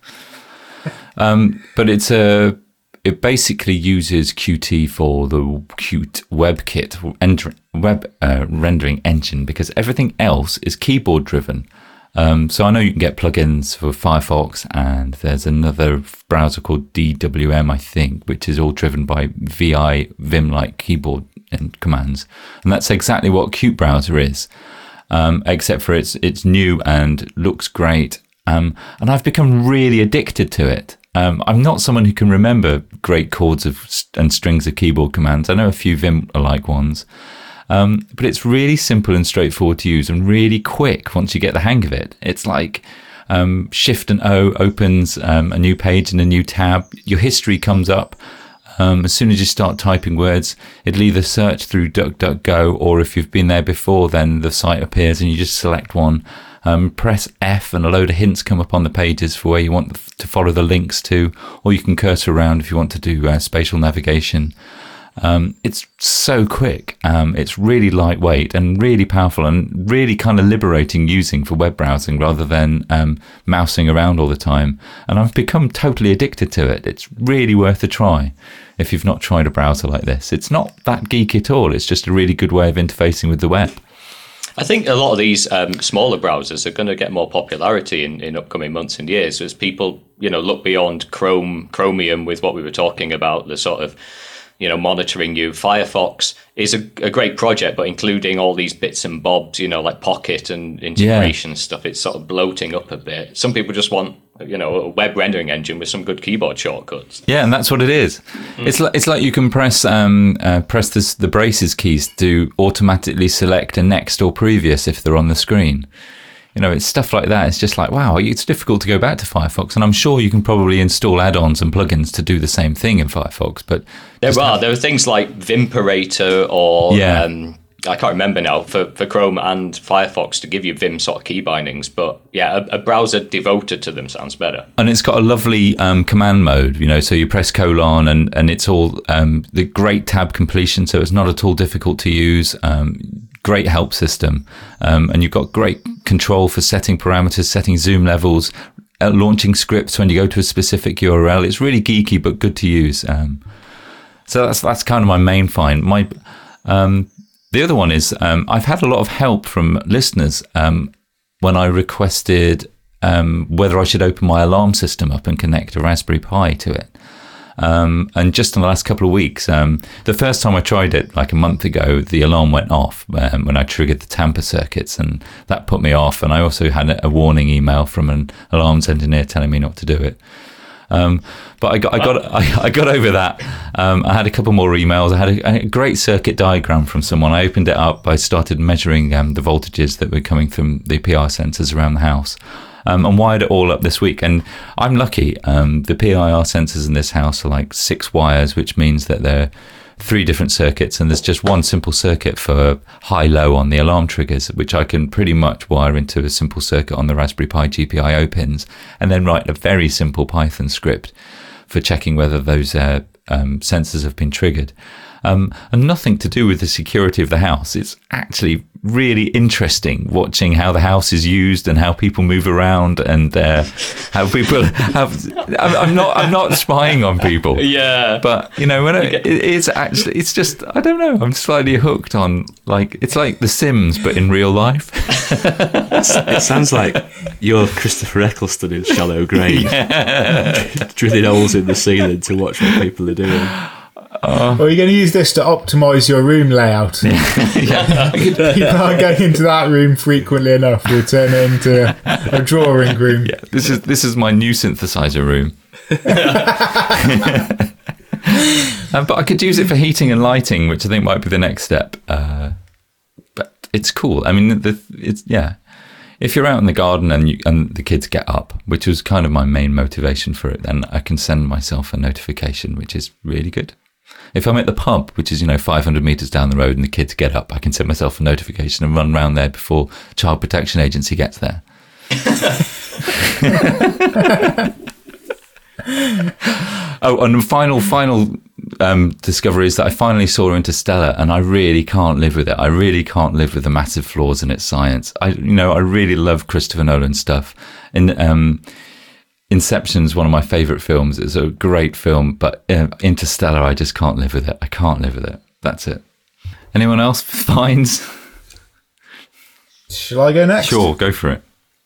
Um, but it's a. It basically uses Qt for the Qt WebKit enter, web uh, rendering engine, because everything else is keyboard driven. Um, so I know you can get plugins for Firefox, and there's another browser called D W M, I think, which is all driven by V I Vim-like keyboard and commands, and that's exactly what Qt Browser is, um, except for it's it's new and looks great. Um, and I've become really addicted to it. Um, I'm not someone who can remember great chords of and strings of keyboard commands. I know a few Vim-alike ones. Um, but it's really simple and straightforward to use, and really quick once you get the hang of it. It's like um, Shift and O opens um, a new page in a new tab. Your history comes up. Um, as soon as you start typing words, it'll either search through DuckDuckGo, or if you've been there before, then the site appears and you just select one. Um, press F and a load of hints come up on the pages for where you want to follow the links to, or you can cursor around if you want to do uh, spatial navigation. Um, it's so quick. Um, it's really lightweight and really powerful, and really kind of liberating using for web browsing rather than um, mousing around all the time. And I've become totally addicted to it. It's really worth a try if you've not tried a browser like this. It's not that geeky at all. It's just a really good way of interfacing with the web. I think a lot of these um, smaller browsers are going to get more popularity in, in upcoming months and years as people, you know, look beyond Chrome, Chromium with what we were talking about, the sort of, you know, monitoring you. Firefox is a, a great project, but including all these bits and bobs, you know, like Pocket and integration Yeah. stuff, it's sort of bloating up a bit. Some people just want, you know, a web rendering engine with some good keyboard shortcuts. Yeah, and that's what it is. Mm. It's like it's like you can press um, uh, press this, the braces keys to automatically select a next or previous if they're on the screen. You know, it's stuff like that. It's just like, wow, it's difficult to go back to Firefox. And I'm sure you can probably install add-ons and plugins to do the same thing in Firefox. But There just are. have- There are things like Vimperator or Yeah. um, I can't remember now, for, for Chrome and Firefox to give you Vim sort of key bindings. But yeah, a, a browser devoted to them sounds better. And it's got a lovely um, command mode, you know, so you press colon and, and it's all um, the great tab completion, so it's not at all difficult to use. Um, great help system. Um, and you've got great control for setting parameters, setting zoom levels, uh, launching scripts when you go to a specific U R L. It's really geeky, but good to use. Um, so that's that's kind of my main find. My um, The other one is um, I've had a lot of help from listeners um, when I requested um, whether I should open my alarm system up and connect a Raspberry Pi to it. Um, and just in the last couple of weeks, um, the first time I tried it, like a month ago, the alarm went off um, when I triggered the tamper circuits, and that put me off. And I also had a warning email from an alarms engineer telling me not to do it. Um, but I got, I got, I, I got over that. Um, I had a couple more emails. I had a, a great circuit diagram from someone. I opened it up. I started measuring um, the voltages that were coming from the P I R sensors around the house, um, and wired it all up this week. And I'm lucky. Um, the P I R sensors in this house are like six wires, which means that they're three different circuits, and there's just one simple circuit for high-low on the alarm triggers, which I can pretty much wire into a simple circuit on the Raspberry Pi G P I O pins, and then write a very simple Python script for checking whether those uh, um, sensors have been triggered. Um, and nothing to do with the security of the house. It's actually really interesting watching how the house is used and how people move around and uh, how people have. I'm not. I'm not spying on people. Yeah. But you know, when I, it, it's actually, it's just. I don't know. I'm slightly hooked on like it's like The Sims, but in real life. It sounds like you're Christopher Eccleston in Shallow Grave, Yeah. drilling holes in the ceiling to watch what people are doing. Uh, or are you going to use this to optimise your room layout? Yeah. People aren't going into that room frequently enough. We'll turn it into a drawing room. Yeah. This is this is my new synthesizer room. um, but I could use it for heating and lighting, which I think might be the next step. Uh, but it's cool. I mean, the, it's yeah. If you're out in the garden and you, and the kids get up, which was kind of my main motivation for it, then I can send myself a notification, which is really good. If I'm at the pub, which is, you know, five hundred metres down the road and the kids get up, I can send myself a notification and run round there before Child Protection Agency gets there. Oh, and the final, final um, discovery is that I finally saw Interstellar, and I really can't live with it. I really can't live with the massive flaws in its science. I, you know, I really love Christopher Nolan stuff. And um, Inception's one of my favourite films. It's a great film, but uh, Interstellar, I just can't live with it. I can't live with it. That's it. Anyone else finds? Shall I go next? Sure, go for it.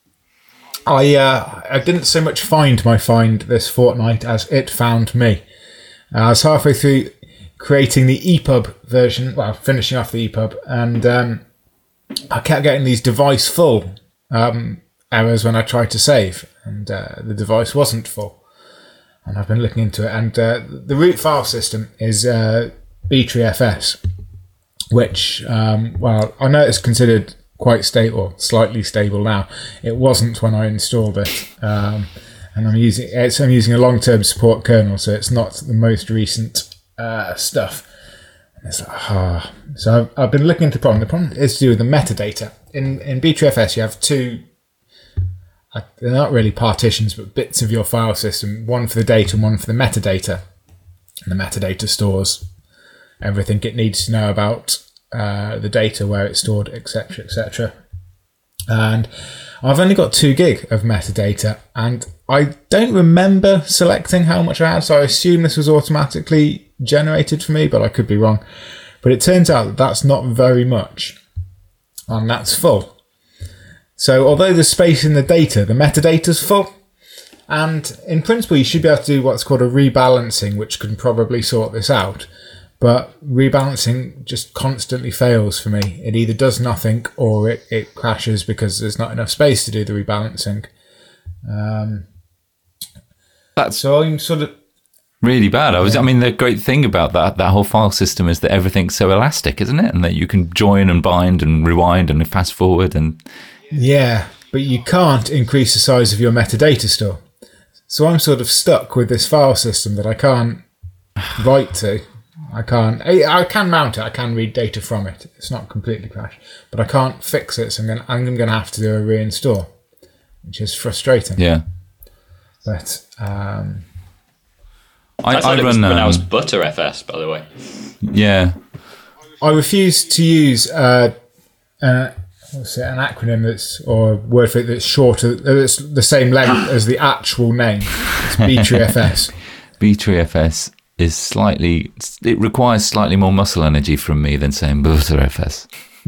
I uh, I didn't so much find my find this fortnight as it found me. Uh, I was halfway through creating the E P U B version, well, finishing off the E P U B, and um, I kept getting these device full um, errors when I tried to save, and uh, the device wasn't full. And I've been looking into it, and uh, the root file system is uh, B T R I F S, which, um, well, I know it's considered quite stable, slightly stable now. It wasn't when I installed it, um, and I'm using it's I'm using a long-term support kernel, so it's not the most recent uh, stuff. And it's like, ah. So I've, I've been looking into the problem. The problem is to do with the metadata. In in B T R I F S, you have two. Uh, they're not really partitions, but bits of your file system. One for the data, and one for the metadata. And the metadata stores everything it needs to know about Uh, the data, where it's stored, etc, etc. And I've only got two gig of metadata, and I don't remember selecting how much I had, so I assume this was automatically generated for me, but I could be wrong. But it turns out that that's not very much, and that's full. So although there's space in the data, the metadata's full, and in principle you should be able to do what's called a rebalancing, which can probably sort this out. But rebalancing just constantly fails for me. It either does nothing or it, it crashes because there's not enough space to do the rebalancing. Um, That's so I'm sort of really bad. I was. I mean, the great thing about that that whole file system is that everything's so elastic, isn't it? And that you can join and bind and rewind and fast forward and yeah, but you can't increase the size of your metadata store. So I'm sort of stuck with this file system that I can't write to. I can't. I, I can mount it. I can read data from it. It's not completely crashed, but I can't fix it. So I'm going. I'm going to have to do a reinstall, which is frustrating. Yeah. But um, I, I, thought I it was run. pronounced Um, ButterFS, by the way. yeah. I refuse to use uh, uh, what's it, an acronym that's or a word for it that's shorter. That's the same length as the actual name. It's B three F S. B three F S is slightly. It requires slightly more muscle energy from me than saying ButterFS.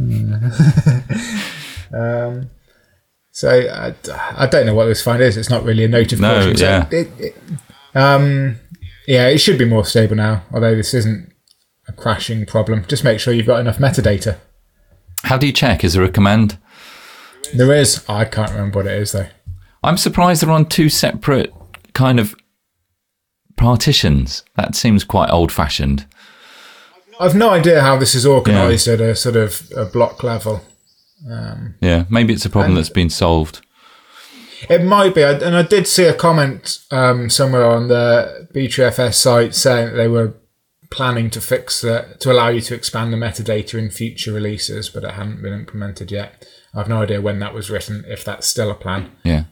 um, so I, I don't know what this find is. It's not really a notification. No, So yeah. It, it, um, yeah, it should be more stable now. Although this isn't a crashing problem. Just make sure you've got enough metadata. How do you check? Is there a command? There is. I can't remember what it is though. I'm surprised they're on two separate kind of partitions. That seems quite old-fashioned. I've no idea how this is organised yeah. at a sort of a block level. Um, yeah, maybe it's a problem and, that's been solved. It might be, and I did see a comment um, somewhere on the B three F S site saying that they were planning to fix that to allow you to expand the metadata in future releases, but it hadn't been implemented yet. I've no idea when that was written, if that's still a plan. Yeah.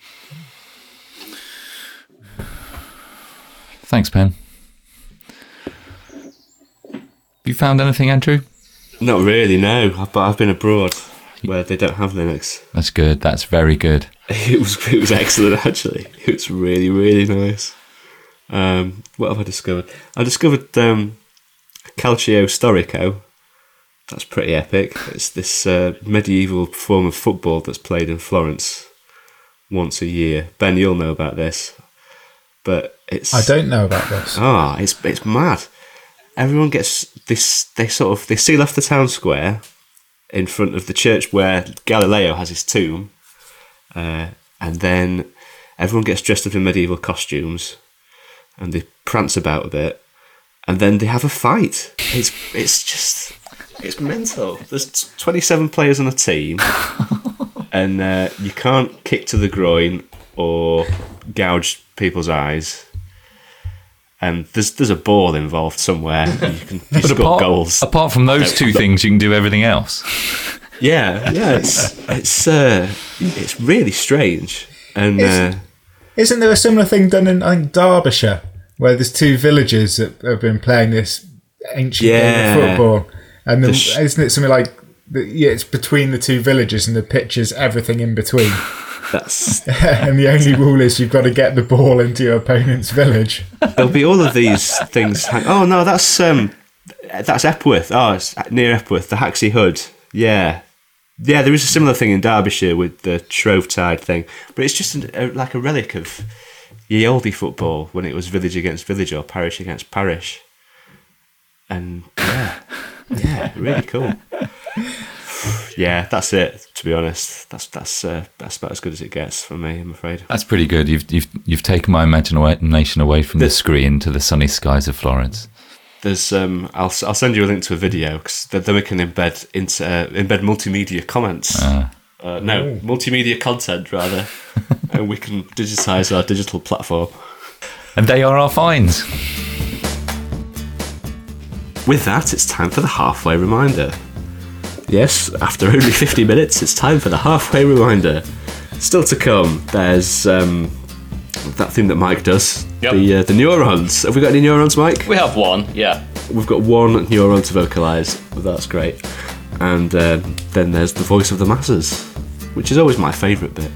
Thanks, Ben. Have you found anything, Andrew? Not really, no. But I've been abroad where they don't have Linux. That's good. That's very good. It was it was excellent, actually. It was really, really nice. Um, what have I discovered? I discovered um, Calcio Storico. That's pretty epic. It's this uh, medieval form of football that's played in Florence once a year. Ben, you'll know about this. But it's I don't know about this. Ah, it's it's mad. Everyone gets this. They sort of they seal off the town square in front of the church where Galileo has his tomb, uh, and then everyone gets dressed up in medieval costumes, and they prance about a bit, and then they have a fight. It's it's just it's mental. There's twenty-seven players on a team, and uh, you can't kick to the groin or gouge people's eyes. And there's there's a ball involved somewhere. And you can you score apart, goals. Apart from those two things, you can do everything else. Yeah, yeah. It's it's uh, it's really strange. And uh, isn't there a similar thing done in I think Derbyshire, where there's two villages that have been playing this ancient yeah. game of football, and the, the sh- isn't it something like the, yeah, it's between the two villages and the pitch is everything in between. That's and the only rule is you've got to get the ball into your opponent's village. There'll be all of these things. Hang- oh no, that's um, that's Epworth. Oh, it's near Epworth, the Haxey Hood. Yeah, yeah. There is a similar thing in Derbyshire with the Shrovetide thing, but it's just an, a, like a relic of ye olde football when it was village against village or parish against parish. And yeah, yeah, really cool. Yeah, that's it. To be honest, that's that's uh, that's about as good as it gets for me, I'm afraid. That's pretty good. You've you've you've taken my imagination away from the, the screen to the sunny skies of Florence. There's um, I'll I'll send you a link to a video because then we can embed into uh, embed multimedia comments. Uh, uh, no, Ooh. multimedia content rather, and we can digitize our digital platform. And they are our finds. With that, it's time for the halfway reminder. Yes, after only fifty minutes, it's time for the halfway reminder. Still to come, there's um, that thing that Mike does, yep. the uh, the neurons. Have we got any neurons, Mike? We have one, yeah. We've got one neuron to vocalise, that's great. And uh, then there's the voice of the masses, which is always my favourite bit.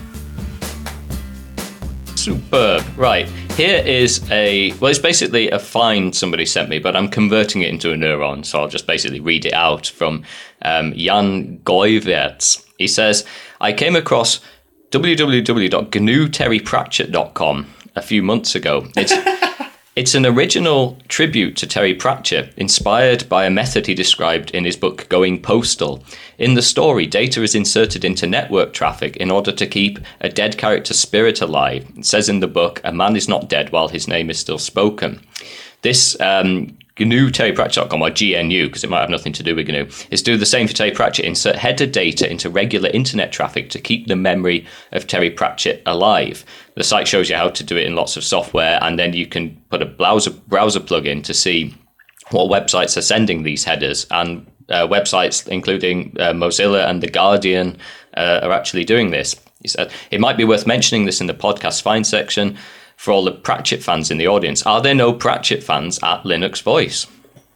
Superb. Right, here is a, well, it's basically a find somebody sent me, but I'm converting it into a neuron, so I'll just basically read it out from um, Jan Goiverts. He says, I came across w w w dot g n u terry pratchett dot com a few months ago. It's It's an original tribute to Terry Pratchett, inspired by a method he described in his book Going Postal. In the story, data is inserted into network traffic in order to keep a dead character's spirit alive. It says in the book, a man is not dead while his name is still spoken. This um, G N U terry pratchett dot com, or G N U, because it might have nothing to do with G N U, is do the same for Terry Pratchett. Insert header data into regular internet traffic to keep the memory of Terry Pratchett alive. The site shows you how to do it in lots of software, and then you can put a browser browser plugin to see what websites are sending these headers, and uh, websites including uh, Mozilla and The Guardian uh, are actually doing this. He said, it might be worth mentioning this in the podcast find section for all the Pratchett fans in the audience. Are there no Pratchett fans at Linux Voice?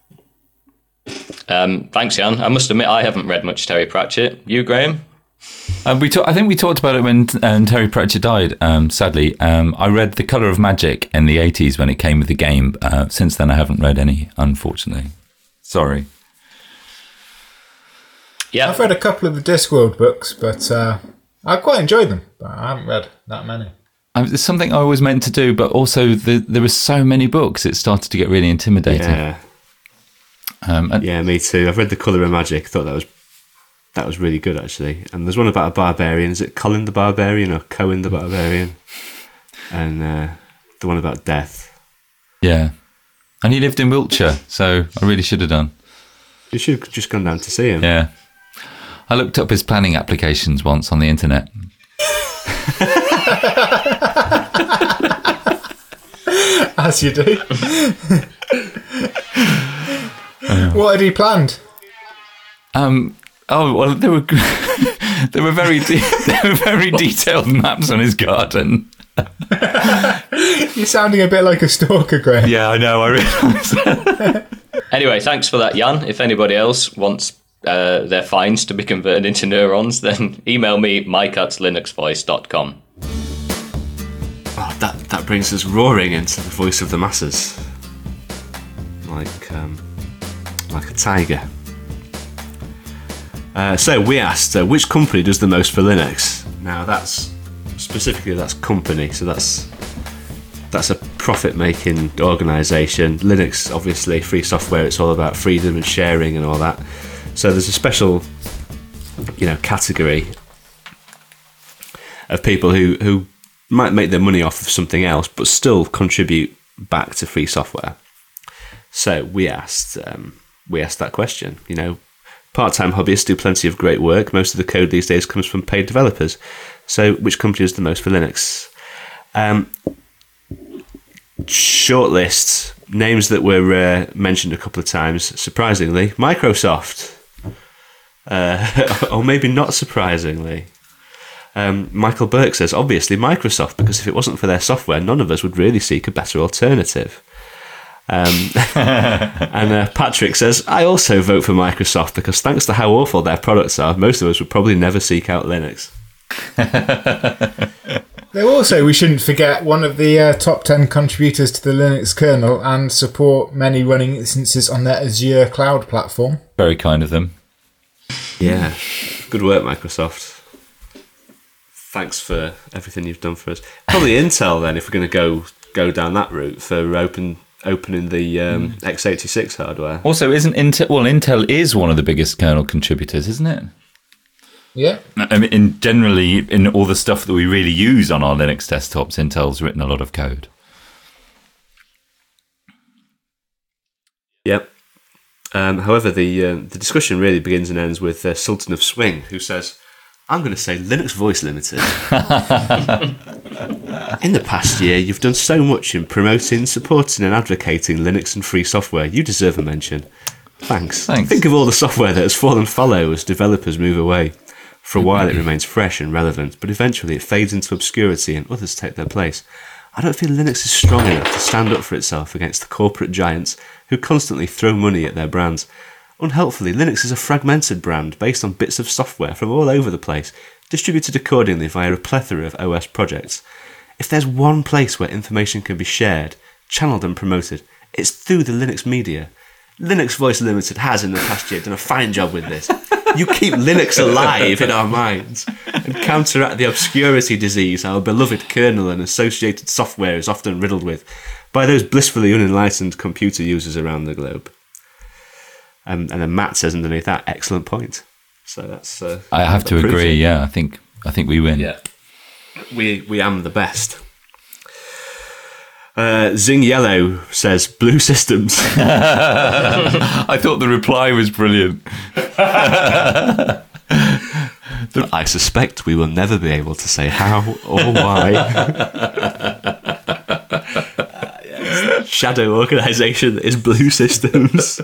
Um, thanks, Jan. I must admit, I haven't read much Terry Pratchett. You, Graham? Uh, we talk, I think we talked about it when um, Terry Pratchett died, um, sadly. Um, I read The Colour of Magic in the eighties when it came with the game. Uh, since then, I haven't read any, unfortunately. Sorry. Yeah, I've read a couple of the Discworld books, but uh, I quite enjoyed them. But I haven't read that many. Um, it's something I was meant to do, but also the, there were so many books, it started to get really intimidating. Yeah, Um, and yeah, me too. I've read The Colour of Magic. Thought that was that was really good, actually. And there's one about a barbarian. Is it Colin the Barbarian or Cohen the Barbarian? And uh, the one about death. Yeah. And he lived in Wiltshire, so I really should have done. You should have just gone down to see him. Yeah. I looked up his planning applications once on the internet. As you do. What had he planned? Um. Oh well, there were there were very de- there were very detailed maps on his garden. You're sounding a bit like a stalker, Graham. Yeah, I know. I realise. Anyway, thanks for that, Jan. If anybody else wants uh, their finds to be converted into neurons, then email me, mike at linuxvoice dot com. Oh, that, that brings us roaring into the voice of the masses. Like, um, like a tiger. Uh, so we asked, uh, which company does the most for Linux? Now that's, specifically that's company, so that's that's a profit-making organisation. Linux, obviously, free software, it's all about freedom and sharing and all that. So there's a special, you know, category of people who, who might make their money off of something else, but still contribute back to free software. So we asked, um, we asked that question. You know, part-time hobbyists do plenty of great work. Most of the code these days comes from paid developers. So which company is the most for Linux? Um, shortlist names that were uh, mentioned a couple of times. Surprisingly, Microsoft, uh, or maybe not surprisingly. Um, Michael Burke says, obviously Microsoft, because if it wasn't for their software, none of us would really seek a better alternative. Um, and uh, Patrick says, I also vote for Microsoft because thanks to how awful their products are, most of us would probably never seek out Linux. Though also, we shouldn't forget one of the uh, top ten contributors to the Linux kernel and support many running instances on their Azure cloud platform. Very kind of them. Yeah, good work, Microsoft. Thanks for everything you've done for us. Probably Intel then, if we're going to go go down that route for open opening the um, mm. x eighty-six hardware. Also, isn't Intel? Well, Intel is one of the biggest kernel contributors, isn't it? Yeah. I mean, in generally, in all the stuff that we really use on our Linux desktops, Intel's written a lot of code. Yep. Um, however, the uh, the discussion really begins and ends with uh, Sultan of Swing, who says, I'm going to say Linux Voice Limited. In the past year, you've done so much in promoting, supporting and advocating Linux and free software. You deserve a mention. Thanks. Thanks. Think of all the software that has fallen fallow as developers move away. For a while, it remains fresh and relevant, but eventually it fades into obscurity and others take their place. I don't feel Linux is strong enough to stand up for itself against the corporate giants who constantly throw money at their brands. Unhelpfully, Linux is a fragmented brand based on bits of software from all over the place, distributed accordingly via a plethora of O S projects. If there's one place where information can be shared, channeled and promoted, it's through the Linux media. Linux Voice Limited has in the past year done a fine job with this. You keep Linux alive in our minds and counteract the obscurity disease our beloved kernel and associated software is often riddled with by those blissfully unenlightened computer users around the globe. Um, and then Matt says underneath that, excellent point. So that's. Uh, I have to agree. It. Yeah, I think I think we win. Yeah, we we am the best. Uh, Zing Yellow says Blue Systems. I thought the reply was brilliant. I suspect we will never be able to say how or why. uh, yes. shadow organisation that is Blue Systems.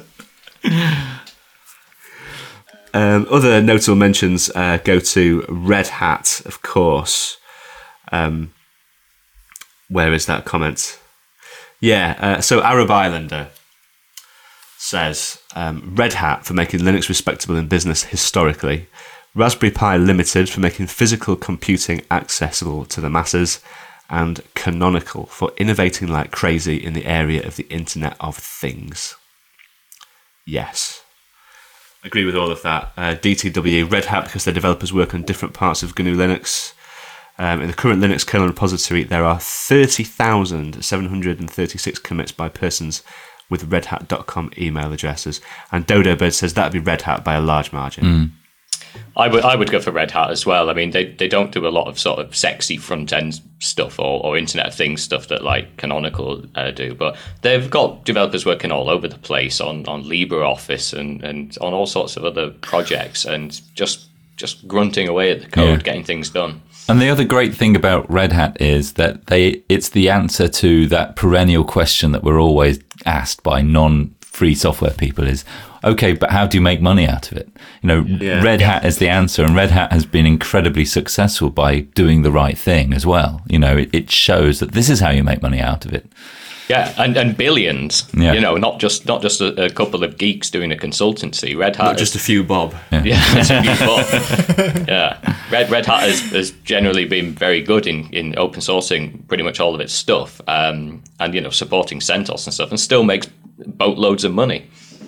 um, other notable mentions uh, go to Red Hat, of course. Um, where is that comment? Yeah, uh, so Arab Islander says, um, Red Hat for making Linux respectable in business historically, Raspberry Pi Limited for making physical computing accessible to the masses, and Canonical for innovating like crazy in the area of the Internet of Things. Yes. Agree with all of that. Uh, D T W, Red Hat because their developers work on different parts of G N U Linux. Um, in the current Linux kernel repository, there are thirty thousand seven hundred thirty-six commits by persons with red hat dot com email addresses. And Dodo Bird says that would be Red Hat by a large margin. Mm. I would I would go for Red Hat as well. I mean, they, they don't do a lot of sort of sexy front-end stuff or, or Internet of Things stuff that like Canonical uh, do, but they've got developers working all over the place on, on LibreOffice and, and on all sorts of other projects and just just grunting away at the code, yeah. getting things done. And the other great thing about Red Hat is that they it's the answer to that perennial question that we're always asked by non-free software people is, okay, but how do you make money out of it? You know, yeah. Red Hat is the answer, and Red Hat has been incredibly successful by doing the right thing as well. You know, it, it shows that this is how you make money out of it. Yeah, and, and billions. Yeah. You know, not just not just a, a couple of geeks doing a consultancy. Red Hat, not just is, a few bob. Yeah, yeah just a few bob. Yeah, Red Red Hat has, has generally been very good in, in open sourcing pretty much all of its stuff, um, and you know, supporting CentOS and stuff, and still makes boatloads of money.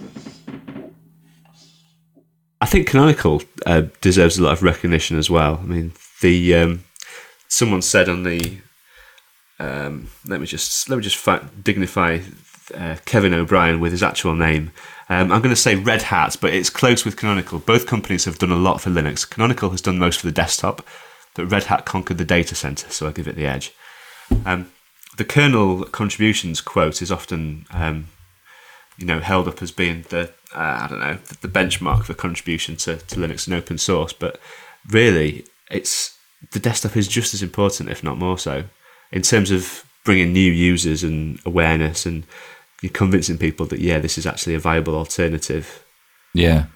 I think Canonical uh, deserves a lot of recognition as well. I mean, the um, someone said on the um, let me just let me just fa- dignify uh, Kevin O'Brien with his actual name. Um, I'm going to say Red Hat, but it's close with Canonical. Both companies have done a lot for Linux. Canonical has done most for the desktop, but Red Hat conquered the data center, so I give it the edge. Um, the kernel contributions quote is often um, you know held up as being the Uh, I don't know, the benchmark for contribution to, to Linux and open source, but really, it's the desktop is just as important, if not more so, in terms of bringing new users and awareness and convincing people that yeah, this is actually a viable alternative. Yeah,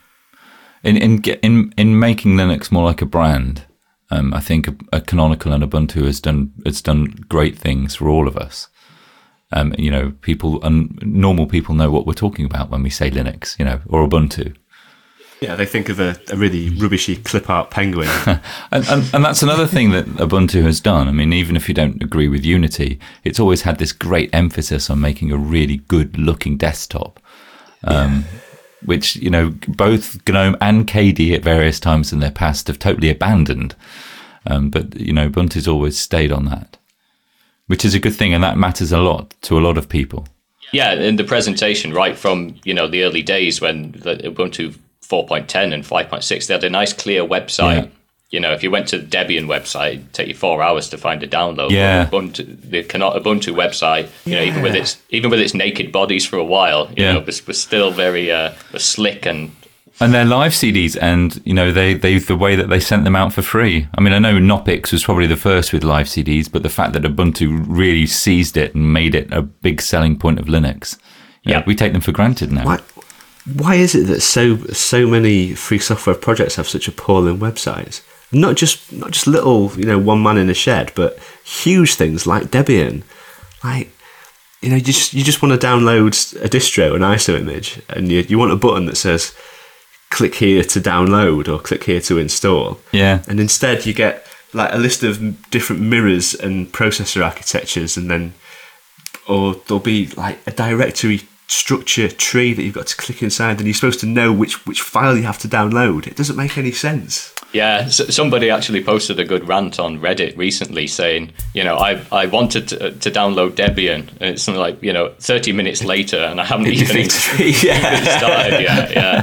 in in in in making Linux more like a brand, um, I think a, a Canonical and Ubuntu has done has done great things for all of us. Um, you know, people and normal people know what we're talking about when we say Linux, you know, or Ubuntu. Yeah, they think of a, a really rubbishy clip art penguin. and, and and that's another thing that Ubuntu has done. I mean, even if you don't agree with Unity, it's always had this great emphasis on making a really good looking desktop, um, yeah. which, you know, both GNOME and K D at various times in their past have totally abandoned. Um, but, you know, Ubuntu's always stayed on that, which is a good thing, and that matters a lot to a lot of people. Yeah, in the presentation, right from, you know, the early days when the Ubuntu four point ten and five point six, they had a nice clear website. Yeah. You know, if you went to the Debian website, it'd take you four hours to find a download. Yeah. Ubuntu, the Ubuntu website, you yeah. know, even with its even with its naked bodies for a while, you yeah. know, was, was still very uh, was slick and. And they're live C Ds, and you know they they the way that they sent them out for free. I mean, I know Knoppix was probably the first with live C Ds, but the fact that Ubuntu really seized it and made it a big selling point of Linux, yeah, know, we take them for granted now. Why, why is it that so so many free software projects have such appalling websites? Not just not just little, you know, one man in a shed, but huge things like Debian, like. You know, you just you just want to download a distro, an I S O image, and you you want a button that says click here to download or click here to install. Yeah. And instead you get like a list of different mirrors and processor architectures, and then, or there'll be like a directory structure tree that you've got to click inside, and you're supposed to know which, which file you have to download. It doesn't make any sense. Yeah, so somebody actually posted a good rant on Reddit recently saying, you know, I I wanted to, to download Debian, and it's something like, you know, thirty minutes later, and I haven't even, even started yet. Yeah.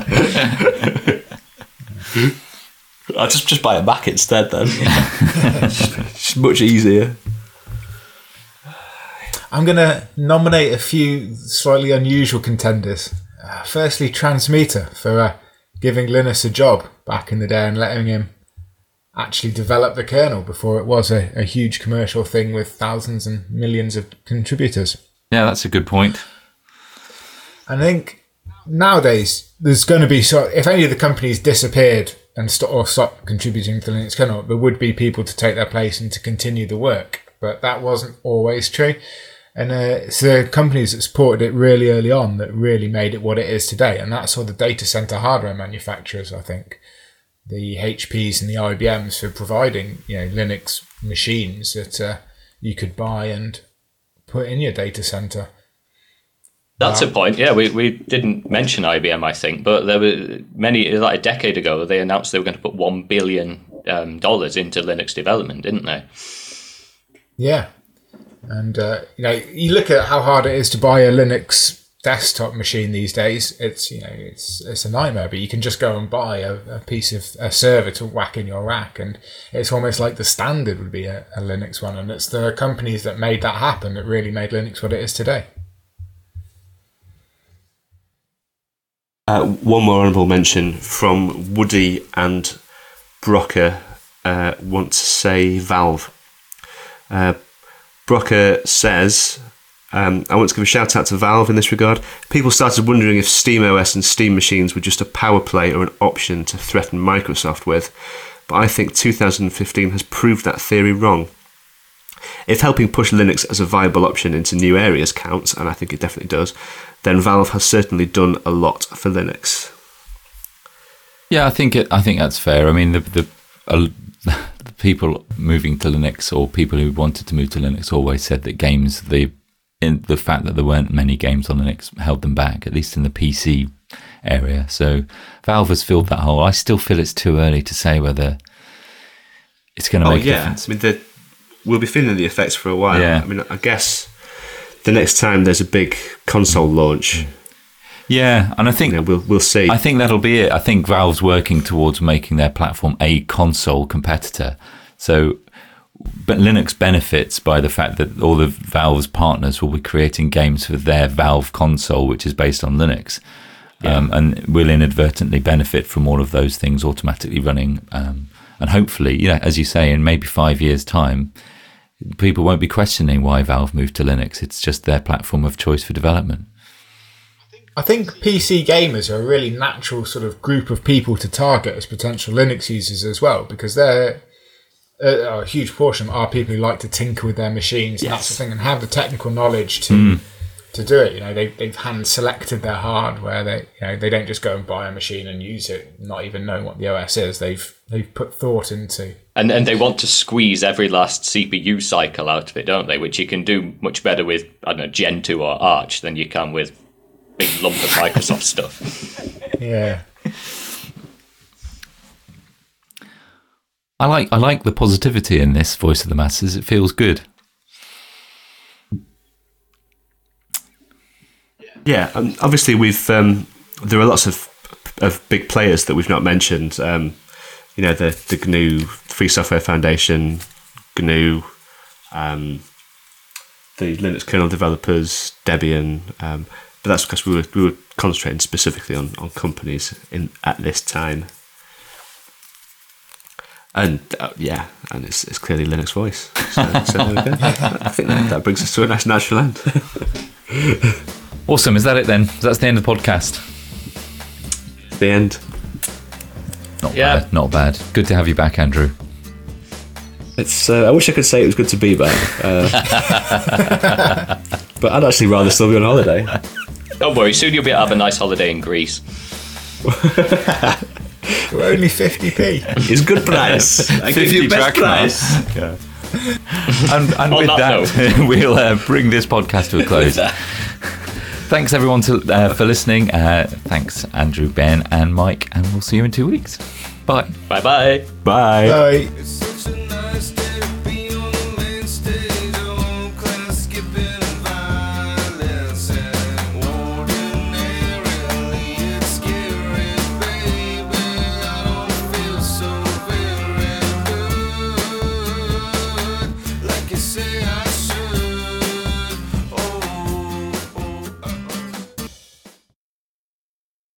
I'll just just buy a Mac instead then. It's much easier. I'm going to nominate a few slightly unusual contenders. Uh, firstly, Transmeter for uh, giving Linus a job back in the day and letting him actually develop the kernel before it was a, a huge commercial thing with thousands and millions of contributors. Yeah, that's a good point. I think nowadays there's going to be, so if any of the companies disappeared and st- or stopped contributing to the Linux kernel, there would be people to take their place and to continue the work. But that wasn't always true. And uh, it's the companies that supported it really early on that really made it what it is today. And that's all the data center hardware manufacturers, I think. The H Ps and the I B Ms for providing, you know, Linux machines that uh, you could buy and put in your data center. That's wow. a point. Yeah, we, we didn't mention I B M, I think, but there were many, like a decade ago, they announced they were going to put one billion dollars um, into Linux development, didn't they? Yeah. And, uh, you know, you look at how hard it is to buy a Linux desktop machine these days. It's, you know, it's it's a nightmare, but you can just go and buy a, a piece of a server to whack in your rack. And it's almost like the standard would be a, a Linux one. And it's the companies that made that happen that really made Linux what it is today. Uh, one more honourable mention from Woody and Brocker uh, want to say Valve. Uh, Brocker says, um, I want to give a shout out to Valve in this regard. People started wondering if SteamOS and Steam machines were just a power play or an option to threaten Microsoft with, but I think two thousand fifteen has proved that theory wrong. If helping push Linux as a viable option into new areas counts, and I think it definitely does, then Valve has certainly done a lot for Linux. Yeah, I think it. I think that's fair. I mean, the the, uh, the people moving to Linux, or people who wanted to move to Linux, always said that games, the in the fact that there weren't many games on Linux, held them back, at least in the P C area. So Valve has filled that hole. I still feel it's too early to say whether it's going to oh, make yeah. a difference. I mean, the, we'll be feeling the effects for a while. Yeah. I mean, I guess the next time there's a big console launch. Yeah, and I think you know, we'll we'll see. I think that'll be it. I think Valve's working towards making their platform a console competitor. So, but Linux benefits by the fact that all of Valve's partners will be creating games for their Valve console, which is based on Linux, yeah. um, and will inadvertently benefit from all of those things automatically running. Um, and hopefully, you know, as you say, in maybe five years' time, people won't be questioning why Valve moved to Linux. It's just their platform of choice for development. I think P C gamers are a really natural sort of group of people to target as potential Linux users as well, because they're uh, a huge portion are people who like to tinker with their machines and yes. that sort of thing, and have the technical knowledge to Mm. to do it. You know, they, they've hand selected their hardware. They you know they don't just go and buy a machine and use it, not even knowing what the O S is. They've they've put thought into. And and they want to squeeze every last C P U cycle out of it, don't they? Which you can do much better with, I don't know, Gen two or Arch than you can with big lump of Microsoft stuff. Yeah. I like I like the positivity in this Voice of the Masses. It feels good. Yeah, and obviously we've um, there are lots of of big players that we've not mentioned. Um, you know, the the G N U Free Software Foundation, G N U, um, the Linux kernel developers, Debian. Um, but that's because we were we were concentrating specifically on, on companies in at this time. And uh, yeah, and it's it's clearly Linux Voice. So, so there we go. I think that, that brings us to a nice natural end. Awesome. Is that it then? That's the end of the podcast. The end. Not Yeah. bad. Not bad. Good to have you back, Andrew. It's. Uh, I wish I could say it was good to be back, uh, but I'd actually rather still be on holiday. Don't worry, soon you'll be able to have a nice holiday in Greece. We're only fifty p. It's good price. I give you best price. Yeah. And, and On with that that, we'll uh, bring this podcast to a close. Thanks everyone to, uh, for listening. Uh, thanks Andrew, Ben, and Mike, and we'll see you in two weeks. Bye. Bye bye. Bye. Bye. It's such a nice day to be on the main stage. All class skipping violence, and ordinarily it's scary, baby. I don't feel so very good. Like you say, I